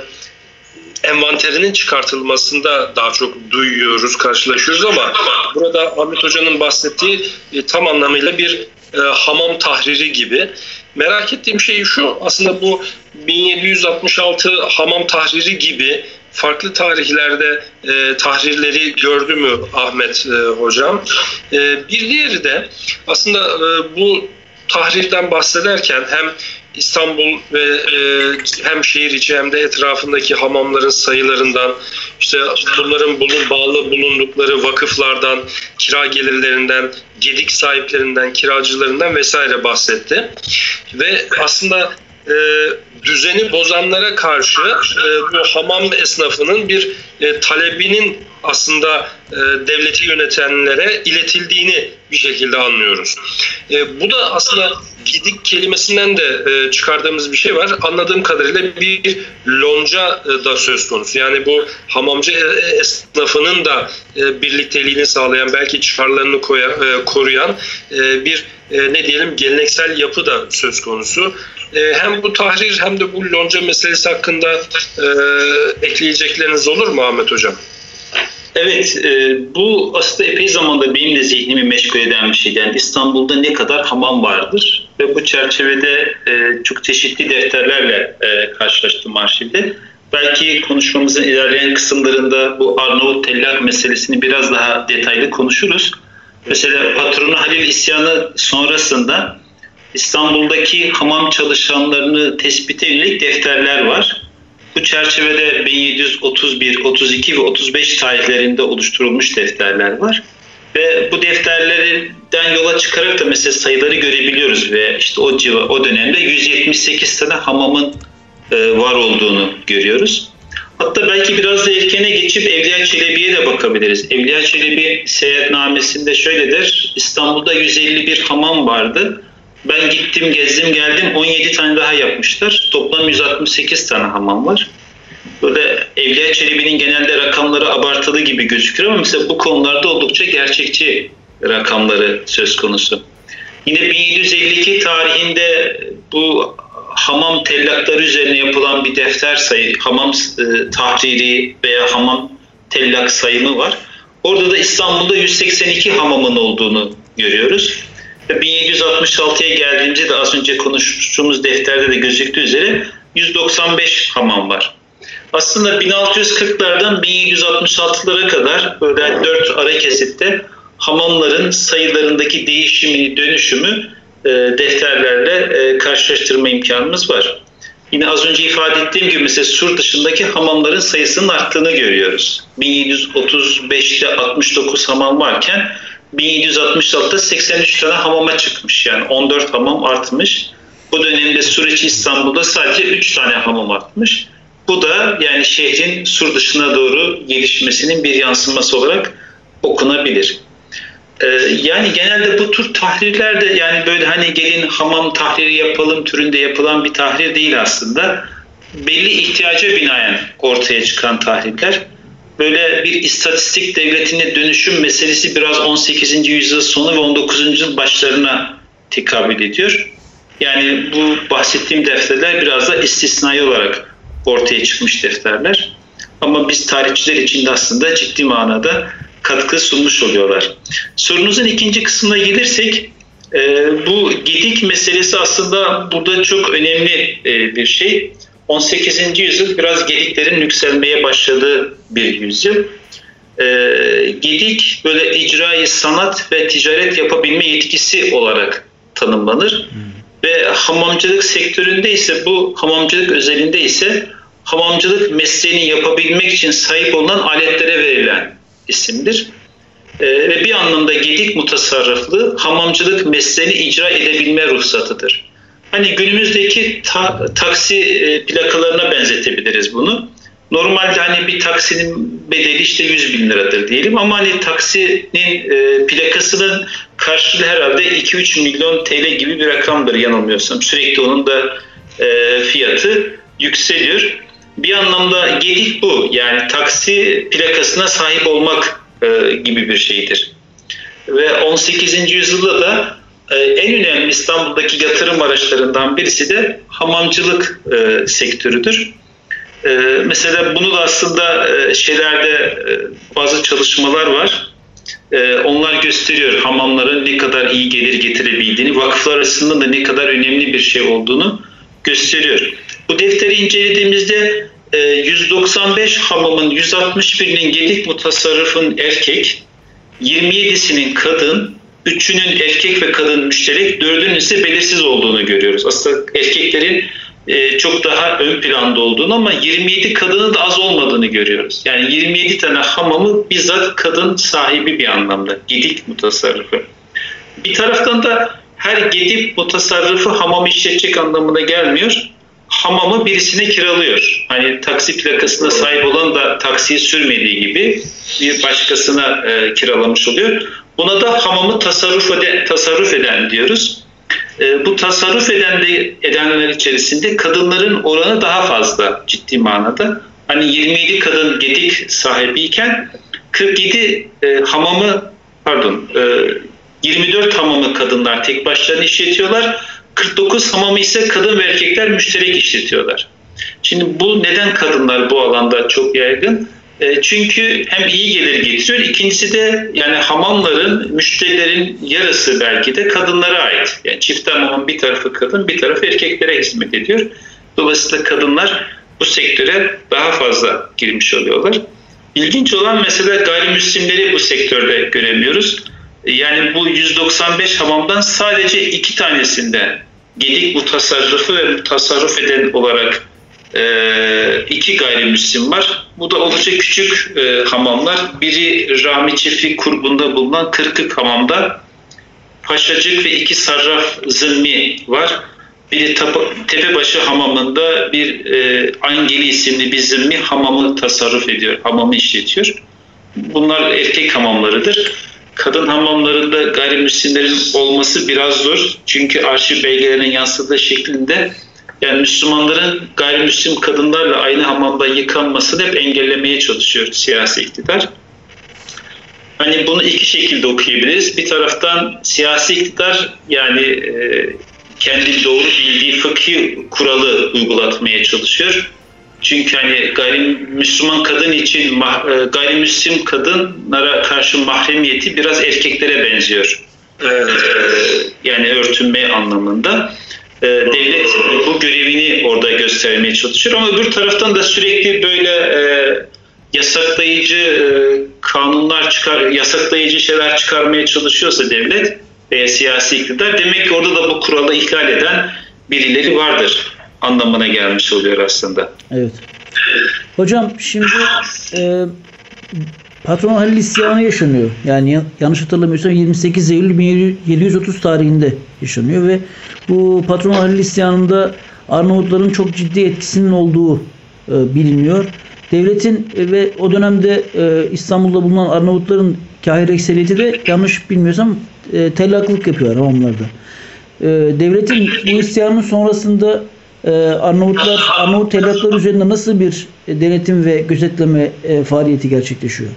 envanterinin çıkartılmasında daha çok duyuyoruz, karşılaşıyoruz ama burada Ahmet Hoca'nın bahsettiği e, tam anlamıyla bir e, hamam tahriri gibi. Merak ettiğim şey şu, aslında bu bin yedi yüz altmış altı hamam tahriri gibi farklı tarihlerde e, tahrirleri gördü mü Ahmet e, Hocam? E, bir diğeri de aslında e, bu tahrirden bahsederken hem İstanbul ve e, hem şehir içi hem de etrafındaki hamamların sayılarından, işte bunların bulun, bağlı bulundukları vakıflardan, kira gelirlerinden, gedik sahiplerinden, kiracılarından vesaire bahsetti. Ve aslında e, düzeni bozanlara karşı e, bu hamam esnafının bir e, talebinin aslında e, devleti yönetenlere iletildiğini bir şekilde anlıyoruz. E, bu da aslında gidik kelimesinden de e, çıkardığımız bir şey var. Anladığım kadarıyla bir lonca e, da söz konusu. Yani bu hamamcı esnafının da e, birlikteliğini sağlayan, belki çıkarlarını koya, e, koruyan e, bir e, ne diyelim geleneksel yapı da söz konusu. E, hem bu tahrir hem de bu lonca meselesi hakkında e, ekleyecekleriniz olur mu Ahmet Hocam? Evet, e, bu aslında epey zamanda benim de zihnimi meşgul eden bir şey. Yani İstanbul'da ne kadar hamam vardır ve bu çerçevede e, çok çeşitli defterlerle e, karşılaştım arşivde. Belki konuşmamızın ilerleyen kısımlarında bu Arnavut tellak meselesini biraz daha detaylı konuşuruz. Mesela patronu Halil isyanı sonrasında İstanbul'daki hamam çalışanlarını tespite yönelik defterler var. Bu çerçevede bin yedi yüz otuz bir, otuz iki ve otuz beş tarihlerinde oluşturulmuş defterler var. Ve bu defterlerden yola çıkarak da mesela sayıları görebiliyoruz ve işte o civa, o dönemde yüz yetmiş sekiz tane hamamın e, var olduğunu görüyoruz. Hatta belki biraz da erkene geçip Evliya Çelebi'ye de bakabiliriz. Evliya Çelebi seyahatnamesinde şöyle der: İstanbul'da yüz elli bir hamam vardı. Ben gittim, gezdim, geldim, on yedi tane daha yapmışlar. Toplam yüz altmış sekiz tane hamam var. Böyle Evliya Çelebi'nin genelde rakamları abartılı gibi gözüküyor ama mesela bu konularda oldukça gerçekçi rakamları söz konusu. Yine bin yedi yüz elli iki tarihinde bu hamam tellakları üzerine yapılan bir defter sayı, hamam e, tahriri veya hamam tellak sayımı var. Orada da İstanbul'da yüz seksen iki hamamın olduğunu görüyoruz. bin yedi yüz altmış altıya geldiğimizde de az önce konuştuğumuz defterde de gözüktüğü üzere yüz doksan beş hamam var. Aslında bin altı yüz kırklardan bin yedi yüz altmış altılara kadar böyle dört ara kesitte hamamların sayılarındaki değişimini, dönüşümü e, defterlerle e, karşılaştırma imkanımız var. Yine az önce ifade ettiğim gibi mesela Sur dışındaki hamamların sayısının arttığını görüyoruz. bin yedi yüz otuz beşte altmış dokuz hamam varken bin yedi yüz altmış altıda seksen üç tane hamama çıkmış. Yani on dört hamam artmış. Bu dönemde Sur içi İstanbul'da sadece üç tane hamam artmış. Bu da yani şehrin Sur dışına doğru gelişmesinin bir yansıması olarak okunabilir. Ee, yani genelde bu tür tahrirler de yani böyle hani gelin hamam tahriri yapalım türünde yapılan bir tahrir değil aslında. Belli ihtiyaca binaen ortaya çıkan tahrirler. Böyle bir istatistik devletine dönüşüm meselesi biraz on sekizinci yüzyıl sonu ve on dokuzuncu yüzyıl başlarına tekabül ediyor. Yani bu bahsettiğim defterler biraz da istisnai olarak ortaya çıkmış defterler. Ama biz tarihçiler için de aslında ciddi manada katkı sunmuş oluyorlar. Sorunuzun ikinci kısmına gelirsek, e, bu gedik meselesi aslında burada çok önemli e, bir şey. on sekizinci yüzyıl biraz gediklerin yükselmeye başladığı bir yüzyıl. e, gedik böyle icra-i sanat ve ticaret yapabilme yetkisi olarak tanımlanır. Hmm. Ve hamamcılık sektöründe ise bu hamamcılık özelinde ise hamamcılık mesleğini yapabilmek için sahip olunan aletlere verilen isimdir. Ee, ve bir anlamda gedik mutasarrıflığı hamamcılık mesleğini icra edebilme ruhsatıdır. Hani günümüzdeki ta, taksi e, plakalarına benzetebiliriz bunu. Normalde hani bir taksinin bedeli işte yüz bin liradır diyelim ama hani taksinin e, plakasının karşılığı herhalde iki üç milyon T L gibi bir rakamdır yanılmıyorsam. Sürekli onun da e, fiyatı yükseliyor. Bir anlamda gedik bu. Yani taksi plakasına sahip olmak e, gibi bir şeydir. Ve on sekizinci yüzyılda da e, en önemli İstanbul'daki yatırım araçlarından birisi de hamamcılık e, sektörüdür. E, mesela bunu da aslında e, şeylerde e, bazı çalışmalar var. E, onlar gösteriyor hamamların ne kadar iyi gelir getirebildiğini, vakıflar arasında da ne kadar önemli bir şey olduğunu gösteriyor. Bu defteri incelediğimizde yüz doksan beş hamamın yüz altmış birinin gedik mutasarrıfın erkek, yirmi yedisinin kadın, üçünün erkek ve kadın müşterek, dördünün ise belirsiz olduğunu görüyoruz. Aslında erkeklerin çok daha ön planda olduğunu ama yirmi yedi kadının da az olmadığını görüyoruz. Yani yirmi yedi tane hamamı bizzat kadın sahibi bir anlamda, gedik mutasarrıfı. Bir taraftan da her gedik mutasarrıfı hamam işletecek anlamına gelmiyor. Hamamı birisine kiralıyor. Hani taksi plakasına sahip olan da taksiyi sürmediği gibi bir başkasına e, kiralamış oluyor. Buna da hamamı tasarruf eden, tasarruf eden diyoruz. E, bu tasarruf eden de, edenler içerisinde kadınların oranı daha fazla ciddi manada. Hani yirmi yedi kadın gedik sahibiyken kırk yedi e, hamamı pardon e, yirmi dört hamamı kadınlar tek başlarına işletiyorlar. kırk dokuz hamamı ise kadın ve erkekler müşterek işletiyorlar. Şimdi bu neden kadınlar bu alanda çok yaygın? E, çünkü hem iyi gelir getiriyor, ikincisi de yani hamamların, müşterilerin yarısı belki de kadınlara ait. Yani çift hamamın bir tarafı kadın, bir tarafı erkeklere hizmet ediyor. Dolayısıyla kadınlar bu sektöre daha fazla girmiş oluyorlar. İlginç olan mesela gayrimüslimleri bu sektörde göremiyoruz. Yani bu yüz doksan beş hamamdan sadece iki tanesinde gedik mutasarrıfı ve mutasarrıf eden olarak e, iki gayrimüslim var. Bu da oldukça küçük e, hamamlar. Biri Rami Çiftlik Kurbu'nda bulunan Kırkık Hamam'da Paşacık ve iki Sarraf Zımmi var. Biri Tepebaşı Hamamı'nda bir e, Angeli isimli bir zımmi hamamı tasarruf ediyor, hamamı işletiyor. Bunlar erkek hamamlarıdır. Kadın hamamlarında gayrimüslimlerin olması biraz zor. Çünkü arşiv belgelerinin yansıdığı şeklinde yani Müslümanların gayrimüslim kadınlarla aynı hamamda yıkanmasını hep engellemeye çalışıyor siyasi iktidar. Hani bunu iki şekilde okuyabiliriz. Bir taraftan siyasi iktidar yani e, kendi doğru bildiği fıkhi kuralı uygulatmaya çalışıyor. Çünkü hani gayrimüslim kadın için gayrimüslim kadınlara karşı mahremiyeti biraz erkeklere benziyor. Evet. Yani örtünme anlamında. Devlet bu görevini orada göstermeye çalışıyor ama öbür taraftan da sürekli böyle yasaklayıcı kanunlar çıkar, yasaklayıcı şeyler çıkarmaya çalışıyorsa devlet veya siyasi iktidar demek ki orada da bu kuralı ihlal eden birileri vardır anlamına gelmiş oluyor aslında. Evet. Hocam şimdi e, Patron Halil isyanı yaşanıyor. Yani yanlış hatırlamıyorsam yirmi sekiz Eylül bin yedi yüz otuz tarihinde yaşanıyor ve bu Patron Halil isyanında Arnavutların çok ciddi etkisinin olduğu e, biliniyor. Devletin e, ve o dönemde e, İstanbul'da bulunan Arnavutların kahir ekseriyeti de yanlış bilmiyorsam e, tellaklık yapıyorlar hamamlarda. E, devletin bu isyanın sonrasında e, Arnavutlar, Arnavut tellaklar üzerinde nasıl bir e, denetim ve gözetleme e, faaliyeti gerçekleşiyor?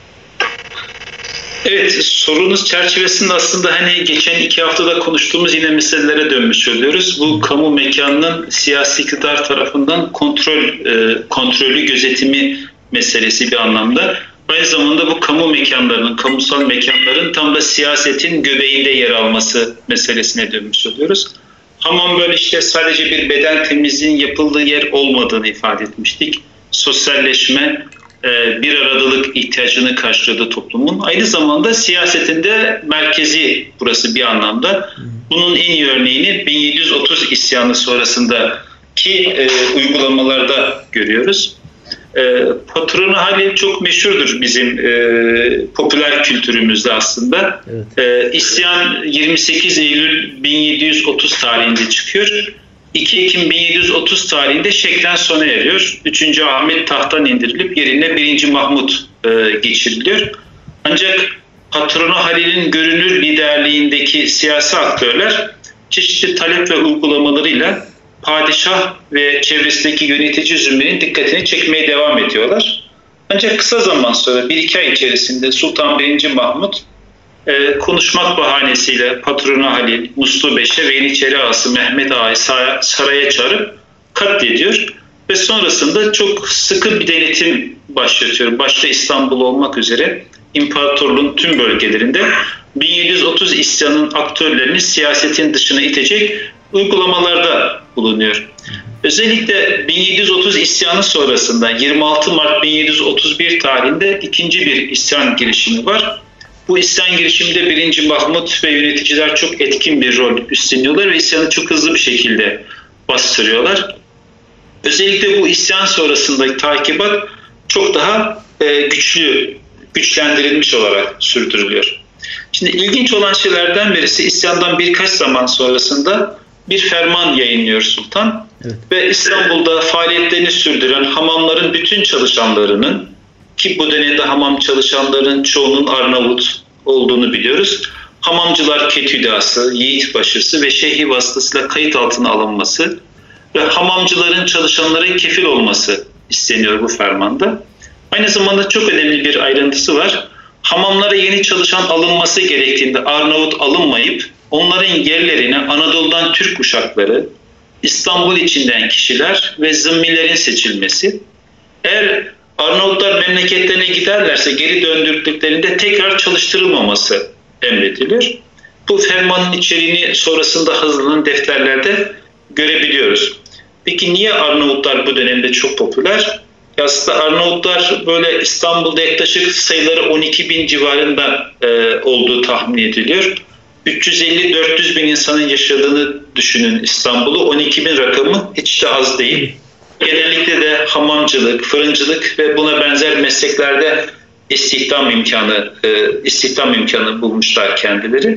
Evet, sorunuz çerçevesinde aslında hani geçen iki haftada konuştuğumuz yine meselelere dönmüş oluyoruz. Bu kamu mekanının siyasi iktidar tarafından kontrol e, kontrolü gözetimi meselesi bir anlamda. Aynı zamanda bu kamu mekanlarının, kamusal mekanların tam da siyasetin göbeğinde yer alması meselesine dönmüş oluyoruz. Hamam böyle işte sadece bir beden temizliğinin yapıldığı yer olmadığını ifade etmiştik. Sosyalleşme, e, bir aradalık ihtiyacını karşılıyordu toplumun. Aynı zamanda siyasetinde merkezi burası bir anlamda. Bunun en iyi örneğini bin yedi yüz otuz isyanı sonrasındaki e, uygulamalarda görüyoruz. E, Patronu Halil çok meşhurdur bizim e, popüler kültürümüzde aslında. Evet. E, isyan yirmi sekiz Eylül bin yedi yüz otuz tarihinde çıkıyor. iki Ekim bin yedi yüz otuz tarihinde şeklen sona eriyor. üçüncü Ahmet tahttan indirilip yerine birinci Mahmut e, geçiriliyor. Ancak Patronu Halil'in görünür liderliğindeki siyasi aktörler çeşitli talep ve uygulamalarıyla padişah ve çevresindeki yönetici zümrenin dikkatini çekmeye devam ediyorlar. Ancak kısa zaman sonra bir iki ay içerisinde Sultan birinci Mahmut e, konuşmak bahanesiyle Patronu Halil, Muslu Beş'e ve Yeniçeri Ağası Mehmet Ağa'yı saraya çağırıp katlediyor. Ve sonrasında çok sıkı bir denetim başlatıyor. Başta İstanbul olmak üzere imparatorluğun tüm bölgelerinde bin yedi yüz otuz isyanın aktörlerini siyasetin dışına itecek uygulamalarda bulunuyor. Özellikle bin yedi yüz otuz isyanı sonrasında yirmi altı Mart bin yedi yüz otuz bir tarihinde ikinci bir isyan girişimi var. Bu isyan girişiminde birinci Mahmut ve yöneticiler çok etkin bir rol üstleniyorlar ve isyanı çok hızlı bir şekilde bastırıyorlar. Özellikle bu isyan sonrasındaki takibat çok daha e, güçlü, güçlendirilmiş olarak sürdürülüyor. Şimdi ilginç olan şeylerden birisi isyandan birkaç zaman sonrasında bir ferman yayınlıyor Sultan. Evet. Ve İstanbul'da faaliyetlerini sürdüren hamamların bütün çalışanlarının, ki bu dönemde hamam çalışanların çoğunun Arnavut olduğunu biliyoruz, hamamcılar ketüdası, yiğitbaşısı ve şeyhi vasıtasıyla kayıt altına alınması ve hamamcıların çalışanlara kefil olması isteniyor bu fermanda. Aynı zamanda çok önemli bir ayrıntısı var. Hamamlara yeni çalışan alınması gerektiğinde Arnavut alınmayıp onların yerlerine Anadolu'dan Türk uşakları, İstanbul içinden kişiler ve zımmilerin seçilmesi. Eğer Arnavutlar memleketlerine giderlerse geri döndürdüklerinde tekrar çalıştırılmaması emredilir. Bu fermanın içeriğini sonrasında hazırlanan defterlerde görebiliyoruz. Peki niye Arnavutlar bu dönemde çok popüler? Aslında Arnavutlar böyle İstanbul'da yaklaşık sayıları on iki bin civarında e, olduğu tahmin ediliyor. üç yüz elli dört yüz bin insanın yaşadığını düşünün İstanbul'u. on iki bin rakamı hiç de az değil. Genellikle de hamamcılık, fırıncılık ve buna benzer mesleklerde istihdam imkanı, e, istihdam imkanı bulmuşlar kendileri.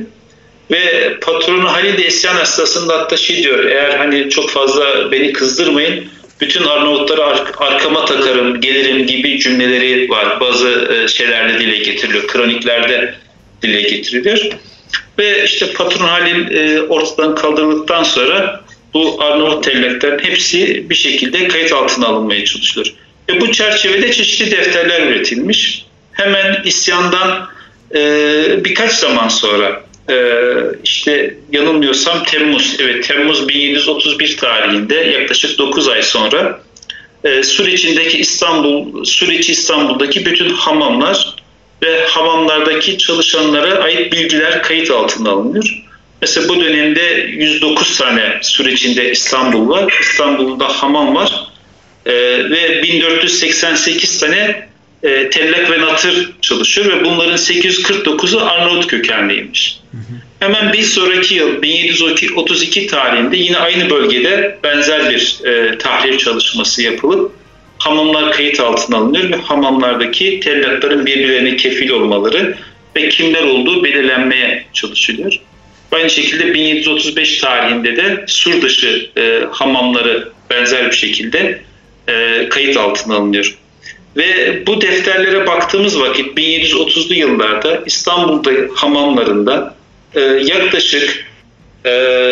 Ve Patronu Halil de isyan esnasında hatta şey diyor, eğer hani çok fazla beni kızdırmayın, bütün Arnavutları ar- arkama takarım, gelirim gibi cümleleri var. Bazı e, şeylerde dile getiriliyor, kroniklerde dile getiriliyor. Ve işte Patron Halil e, ortadan kaldırıldıktan sonra bu Arnavut tellakların hepsi bir şekilde kayıt altına alınmaya çalışılıyor. Ve bu çerçevede çeşitli defterler üretilmiş. Hemen isyandan e, birkaç zaman sonra e, işte yanılmıyorsam Temmuz, evet Temmuz bin yedi yüz otuz bir tarihinde yaklaşık dokuz ay sonra e, Suriç'indeki İstanbul, Suriç İstanbul'daki bütün hamamlar ve hamamlardaki çalışanlara ait bilgiler kayıt altına alınıyor. Mesela bu dönemde yüz dokuz tane Suriç'inde İstanbul var. İstanbul'da hamam var. Ee, ve bin dört yüz seksen sekiz tane e, tellak ve natır çalışıyor ve bunların sekiz yüz kırk dokuzu Arnavut kökenliymiş. Hı hı. Hemen bir sonraki yıl bin yedi yüz otuz iki tarihinde yine aynı bölgede benzer bir e, tahrir çalışması yapılıp hamamlar kayıt altına alınıyor ve hamamlardaki tellakların birbirlerine kefil olmaları ve kimler olduğu belirlenmeye çalışılıyor. Aynı şekilde bin yedi yüz otuz beş tarihinde de Surdışı e, hamamları benzer bir şekilde e, kayıt altına alınıyor. Ve bu defterlere baktığımız vakit bin yedi yüz otuzlu yıllarda İstanbul'da hamamlarında e, yaklaşık e,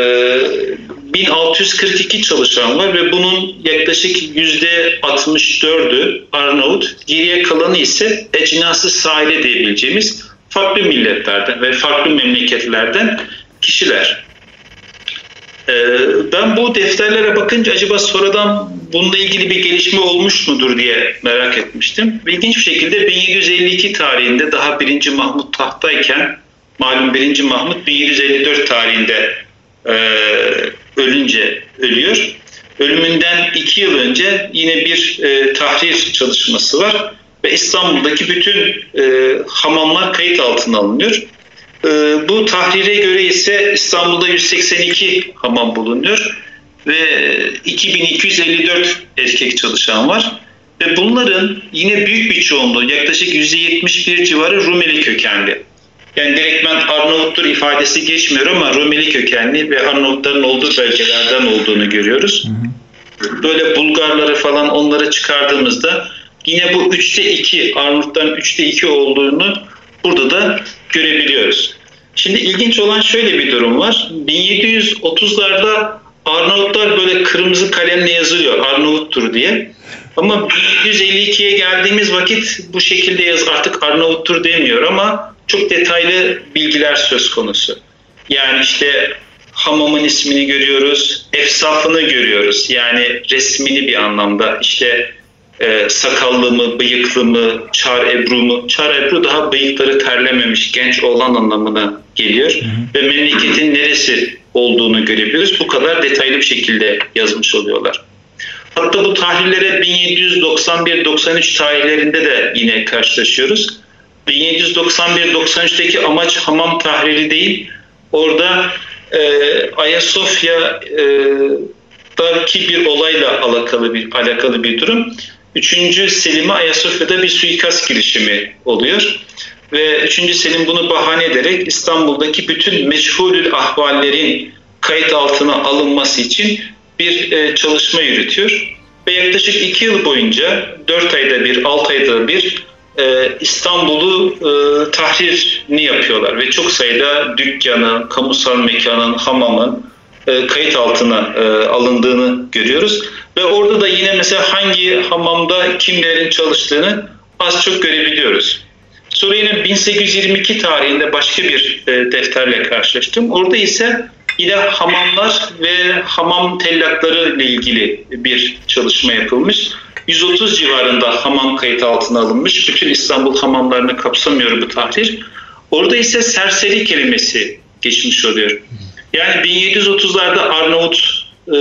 bin altı yüz kırk iki çalışan var ve bunun yaklaşık yüzde altmış dördü Arnavut, geriye kalanı ise ecnası sahile diyebileceğimiz farklı milletlerden ve farklı memleketlerden kişiler. Ben bu defterlere bakınca acaba sonradan bununla ilgili bir gelişme olmuş mudur diye merak etmiştim. İlginç bir şekilde bin yedi yüz elli iki tarihinde daha birinci Mahmut tahttayken, malum birinci Mahmut bin yedi yüz elli dört tarihinde e, ölünce ölüyor. Ölümünden iki yıl önce yine bir e, tahrir çalışması var ve İstanbul'daki bütün e, hamamlar kayıt altına alınıyor. E, bu tahrire göre ise İstanbul'da yüz seksen iki hamam bulunuyor ve iki bin iki yüz elli dört erkek çalışan var. Ve bunların yine büyük bir çoğunluğu, yaklaşık yüzde yetmiş bir civarı Rumeli kökenli. Yani direktmen Arnavuttur ifadesi geçmiyor ama Rumeli kökenli ve Arnavutların olduğu bölgelerden olduğunu görüyoruz. Böyle Bulgarları falan onları çıkardığımızda yine bu üçte iki, Arnavutların üçte iki olduğunu burada da görebiliyoruz. Şimdi ilginç olan şöyle bir durum var. bin yedi yüz otuzlarda Arnavutlar böyle kırmızı kalemle yazılıyor Arnavuttur diye. Ama bin yedi yüz elli ikiye geldiğimiz vakit bu şekilde yaz artık Arnavuttur demiyor ama çok detaylı bilgiler söz konusu. Yani işte hamamın ismini görüyoruz, efsafını görüyoruz. Yani resmini bir anlamda işte e, sakallı mı, bıyıklı mı, Çar Ebru mu? Çar Ebru daha bıyıkları terlememiş genç olan anlamına geliyor. Hı hı. Ve memleketin neresi olduğunu görebiliyoruz. Bu kadar detaylı bir şekilde yazmış oluyorlar. Hatta bu tahlillere bin yedi yüz doksan bir doksan üç tarihlerinde de yine karşılaşıyoruz. bin yedi yüz doksan bir doksan üçteki amaç hamam tahriri değil. Orada e, Ayasofya'daki bir olayla alakalı bir alakalı bir durum. Üçüncü Selim'e Ayasofya'da bir suikast girişimi oluyor. Ve üçüncü Selim bunu bahane ederek İstanbul'daki bütün meşhulül ahvallerin kayıt altına alınması için bir e, çalışma yürütüyor. Ve yaklaşık iki yıl boyunca dört ayda bir, altı ayda bir e, İstanbul'u e, tahririni yapıyorlar. Ve çok sayıda dükkanı, kamusal mekanın, hamamın e, kayıt altına e, alındığını görüyoruz. Ve orada da yine mesela hangi hamamda kimlerin çalıştığını az çok görebiliyoruz. Sonra yine bin sekiz yüz yirmi iki tarihinde başka bir e, defterle karşılaştım. Orada ise yine hamamlar ve hamam tellakları ile ilgili bir çalışma yapılmış. yüz otuz civarında hamam kayıt altına alınmış. Bütün İstanbul hamamlarını kapsamıyor bu tahrir. Orada ise serseri kelimesi geçmiş oluyor. Yani bin yedi yüz otuzlarda Arnavut e,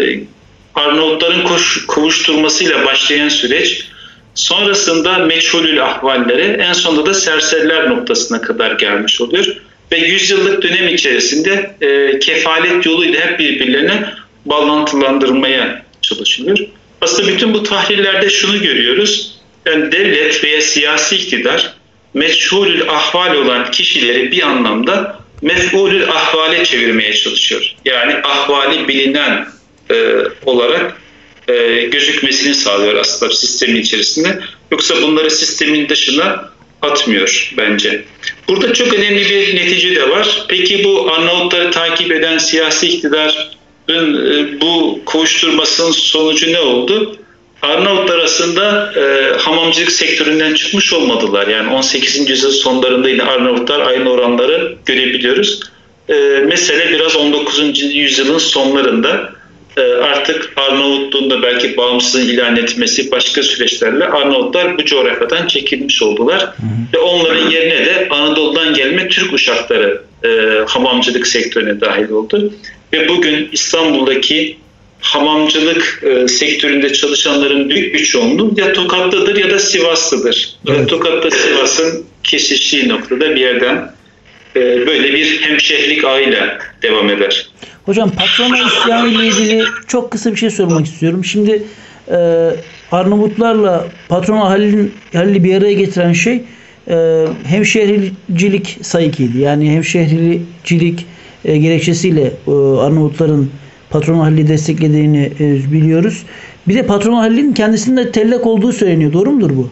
Arnavutların koş, kovuşturmasıyla başlayan süreç sonrasında meçhulül ahvallere, en sonunda da serseriler noktasına kadar gelmiş oluyor. Ve yüzyıllık dönem içerisinde e, kefalet yoluyla hep birbirlerine bağlantılandırmaya çalışılıyor. Aslında bütün bu tahlillerde şunu görüyoruz. Yani devlet veya siyasi iktidar meçhulül ahval olan kişileri bir anlamda mef'ulül ahvale çevirmeye çalışıyor. Yani ahvali bilinen e, olarak e, gözükmesini sağlıyor aslında sistemin içerisinde. Yoksa bunları sistemin dışına atmıyor bence. Burada çok önemli bir netice de var. Peki bu Arnavutları takip eden siyasi iktidarın e, bu kovuşturmasının sonucu ne oldu? Arnavutlar aslında e, hamamcılık sektöründen çıkmış olmadılar. Yani on sekizinci yüzyıl sonlarında yine Arnavutlar aynı oranları görebiliyoruz. E, mesele biraz on dokuzuncu yüzyılın sonlarında e, artık Arnavutluğun da belki bağımsız ilan etmesi başka süreçlerle Arnavutlar bu coğrafyadan çekilmiş oldular. Hı hı. Ve onların yerine de Anadolu'dan gelme Türk uşakları e, hamamcılık sektörüne dahil oldu. Ve bugün İstanbul'daki hamamcılık e, sektöründe çalışanların büyük bir çoğunluğu ya Tokat'tadır ya da Sivas'tadır. Evet. Tokat'ta Sivas'ın kesiştiği noktada bir yerden e, böyle bir hemşehrilik ağıyla devam eder. Hocam patrona isyanı ile ilgili çok kısa bir şey sormak istiyorum. Şimdi e, Arnavutlarla patrona Halil'in Halil'i bir araya getiren şey e, hemşehricilik sayıkıydı. Yani hemşehricilik e, gerekçesiyle e, Arnavutların patron Halil'i desteklediğini e, biliyoruz. Bir de patron Halil'in kendisinde tellak olduğu söyleniyor. Doğru mudur bu?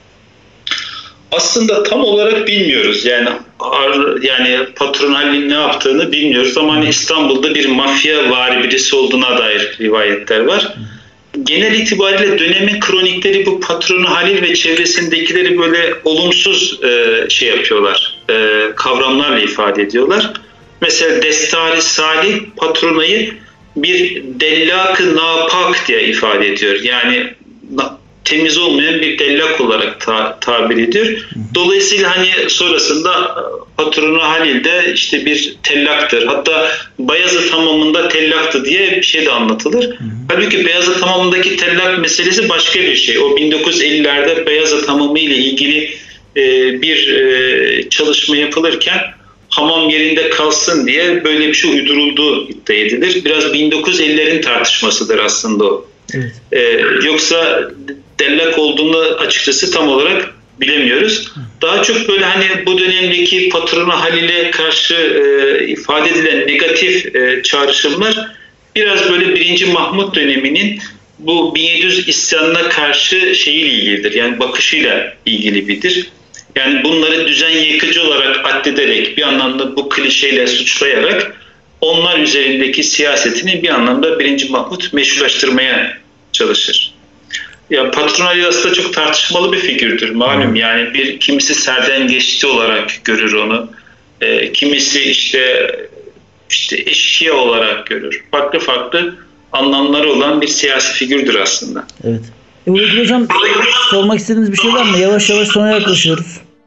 Aslında tam olarak bilmiyoruz. Yani yani patron Halil'in ne yaptığını bilmiyoruz ama hani İstanbul'da bir mafya vari birisi olduğuna dair rivayetler var. Genel itibariyle dönemin kronikleri bu patronu Halil ve çevresindekileri böyle olumsuz e, şey yapıyorlar. E, kavramlarla ifade ediyorlar. Mesela Destari Salih patronayı bir dellak-ı napak diye ifade ediyor. Yani temiz olmayan bir tellak olarak ta, tabir ediyor. Dolayısıyla hani sonrasında patronu Halil de işte bir tellaktır. Hatta Beyazıt Hamamı'nda tellaktı diye bir şey de anlatılır. Hı hı. Halbuki Beyazıt Hamamı'ndaki tellak meselesi başka bir şey. O bin dokuz yüz ellilerde Beyazıt Hamamı ile ilgili e, bir e, çalışma yapılırken hamam yerinde kalsın diye böyle bir şey uydurulduğu iddia edilir. Biraz bin dokuz yüz ellilerin tartışmasıdır aslında o. Evet. Ee, yoksa tellak olduğunu açıkçası tam olarak bilemiyoruz. Daha çok böyle hani bu dönemdeki patronu Halil'e karşı e, ifade edilen negatif e, çağrışımlar biraz böyle birinci Mahmut döneminin bu bin yedi yüz isyanına karşı şeyiyle ilgilidir. Yani bakışıyla ilgili birdir. Yani bunları düzen yıkıcı olarak addederek bir anlamda bu klişeyle suçlayarak onlar üzerindeki siyasetini bir anlamda birinci Mahmut meşrulaştırmaya çalışır. Ya patron Halil aslında çok tartışmalı bir figürdür malum. Yani bir kimisi serden geçti olarak görür onu. E, kimisi işte işte eşkıya olarak görür. Farklı farklı anlamları olan bir siyasi figürdür aslında. Evet. Ebu Bekir Hocam, sormak istediğiniz bir şey var mı? Yavaş yavaş sona yaklaşıyoruz.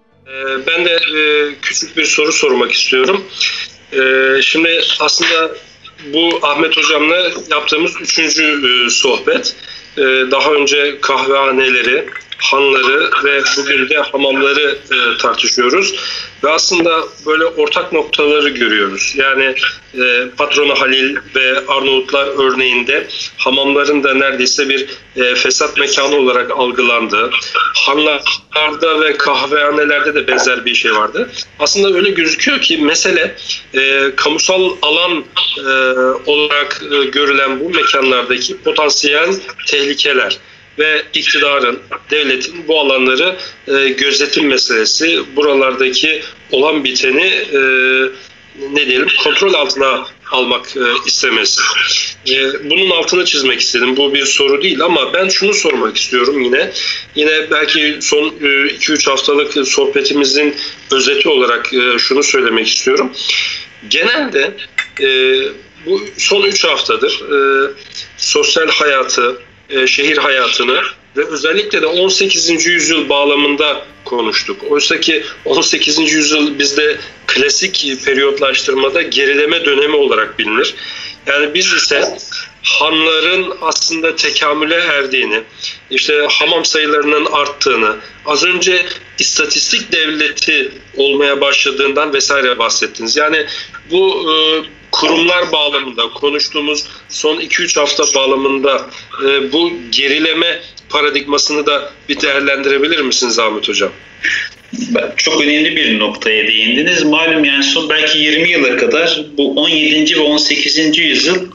Ben de küçük bir soru sormak istiyorum. Şimdi aslında bu Ahmet Hocam'la yaptığımız üçüncü sohbet. Daha önce kahvehaneleri, hanları ve bugün de hamamları tartışıyoruz. Ve aslında böyle ortak noktaları görüyoruz. Yani e, patronu Halil ve Arnavutlar örneğinde hamamların da neredeyse bir e, fesat mekanı olarak algılandığı, hanlarda ve kahvehanelerde de benzer bir şey vardı. Aslında öyle gözüküyor ki mesele e, kamusal alan e, olarak e, görülen bu mekanlardaki potansiyel tehlikeler ve iktidarın, devletin bu alanları e, gözetim meselesi, buralardaki olan biteni e, ne diyelim kontrol altına almak e, istemesi. E, bunun altını çizmek istedim. Bu bir soru değil ama ben şunu sormak istiyorum yine. Yine belki son iki üç haftalık sohbetimizin özeti olarak e, şunu söylemek istiyorum. Genelde e, bu son üç haftadır e, sosyal hayatı, şehir hayatını ve özellikle de on sekizinci yüzyıl bağlamında konuştuk. Oysa ki on sekizinci yüzyıl bizde klasik periyotlaştırmada gerileme dönemi olarak bilinir. Yani biz ise hanların aslında tekamüle erdiğini, işte hamam sayılarının arttığını, az önce istatistik devleti olmaya başladığından vesaire bahsettiniz. Yani bu e, kurumlar bağlamında konuştuğumuz son iki üç hafta bağlamında e, bu gerileme paradigmasını da bir değerlendirebilir misiniz Ahmet Hocam? Çok önemli bir noktaya değindiniz. Malum yani son belki yirmi yıla kadar bu on yedinci ve on sekizinci yüzyıl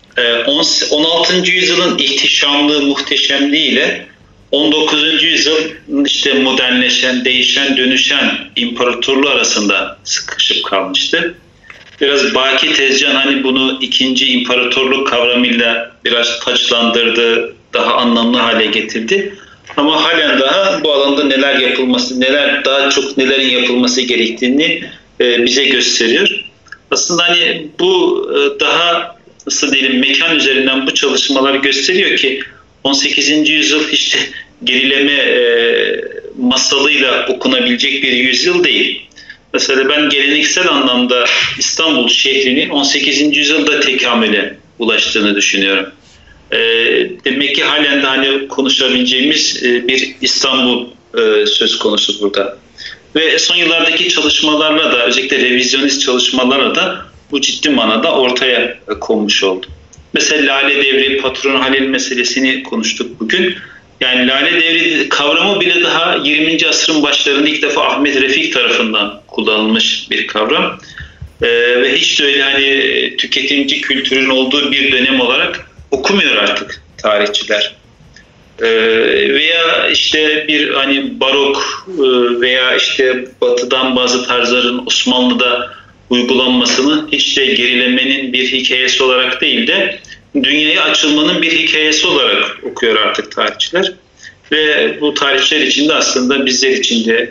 on altıncı yüzyılın ihtişamlığı, muhteşemliğiyle on dokuzuncu yüzyıl işte modernleşen, değişen, dönüşen imparatorluğu arasında sıkışıp kalmıştı. Biraz Baki Tezcan hani bunu ikinci imparatorluk kavramıyla biraz taçlandırdı, daha anlamlı hale getirdi. Ama halen daha bu alanda neler yapılması, neler daha çok nelerin yapılması gerektiğini e, bize gösteriyor. Aslında hani bu e, daha nasıl diyelim mekan üzerinden bu çalışmalar gösteriyor ki on sekizinci yüzyıl işte gerileme e, masalıyla okunabilecek bir yüzyıl değil. Mesela ben geleneksel anlamda İstanbul şehrinin on sekizinci yüzyılda tekamüle ulaştığını düşünüyorum. E, demek ki halen de hani konuşabileceğimiz e, bir İstanbul e, söz konusu burada. Ve son yıllardaki çalışmalarla da özellikle revizyonist çalışmalarla da bu ciddi manada ortaya konmuş oldu. Mesela Lale Devri, patron Halil meselesini konuştuk bugün. Yani Lale Devri kavramı bile daha yirminci asrın başlarında ilk defa Ahmet Refik tarafından kullanılmış bir kavram. Ee, ve hiç de öyle hani tüketimci kültürün olduğu bir dönem olarak okumuyor artık tarihçiler. Ee, veya işte bir hani barok veya işte batıdan bazı tarzların Osmanlı'da uygulanmasını hiç de gerilemenin bir hikayesi olarak değil de dünyaya açılmanın bir hikayesi olarak okuyor artık tarihçiler. Ve bu tarihçiler için de aslında bizler için de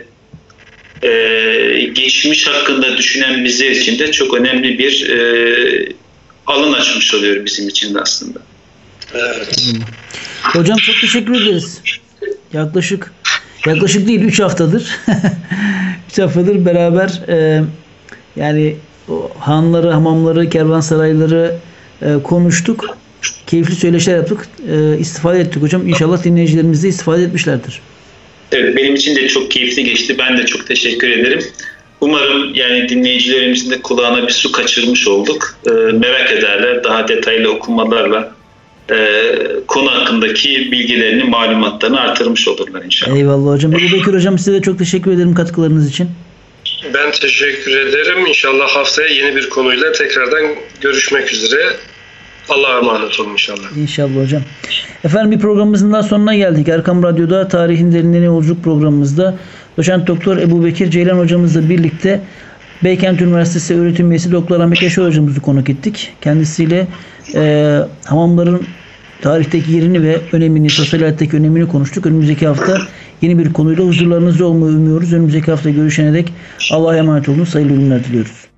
e, geçmiş hakkında düşünen bizler için de çok önemli bir e, alan açmış oluyor bizim için de aslında. Evet. Hocam çok teşekkür ederiz. Yaklaşık yaklaşık değil üç haftadır üç haftadır beraber e, yani o hanları, hamamları, kervansarayları e, konuştuk. Keyifli söyleşiler yaptık. E, istifade ettik hocam. İnşallah dinleyicilerimiz de istifade etmişlerdir. Evet, benim için de çok keyifli geçti. Ben de çok teşekkür ederim. Umarım yani dinleyicilerimizin de kulağına bir su kaçırmış olduk. E, merak ederler. Daha detaylı okumalarla e, konu hakkındaki bilgilerini, malumatlarını artırmış olurlar inşallah. Eyvallah hocam. Ebu Bekir hocam, size de çok teşekkür ederim katkılarınız için. Ben teşekkür ederim. İnşallah haftaya yeni bir konuyla tekrardan görüşmek üzere. Allah'a emanet olun inşallah. İnşallah hocam. Efendim, bir programımızın daha sonuna geldik. Erkam Radyo'da Tarihin Derinliğine Yolculuk programımızda Doçent Doktor Ebu Bekir Ceylan hocamızla birlikte Beykent Üniversitesi öğretim üyesi Doktor Ahmet Yaşar hocamızı konuk ettik. Kendisiyle e, hamamların tarihteki yerini ve önemini, sosyal hayattaki önemini konuştuk. Önümüzdeki hafta yeni bir konuyla huzurlarınızda olmayı umuyoruz. Önümüzdeki hafta görüşene dek Allah'a emanet olun. Hayırlı günler diliyoruz.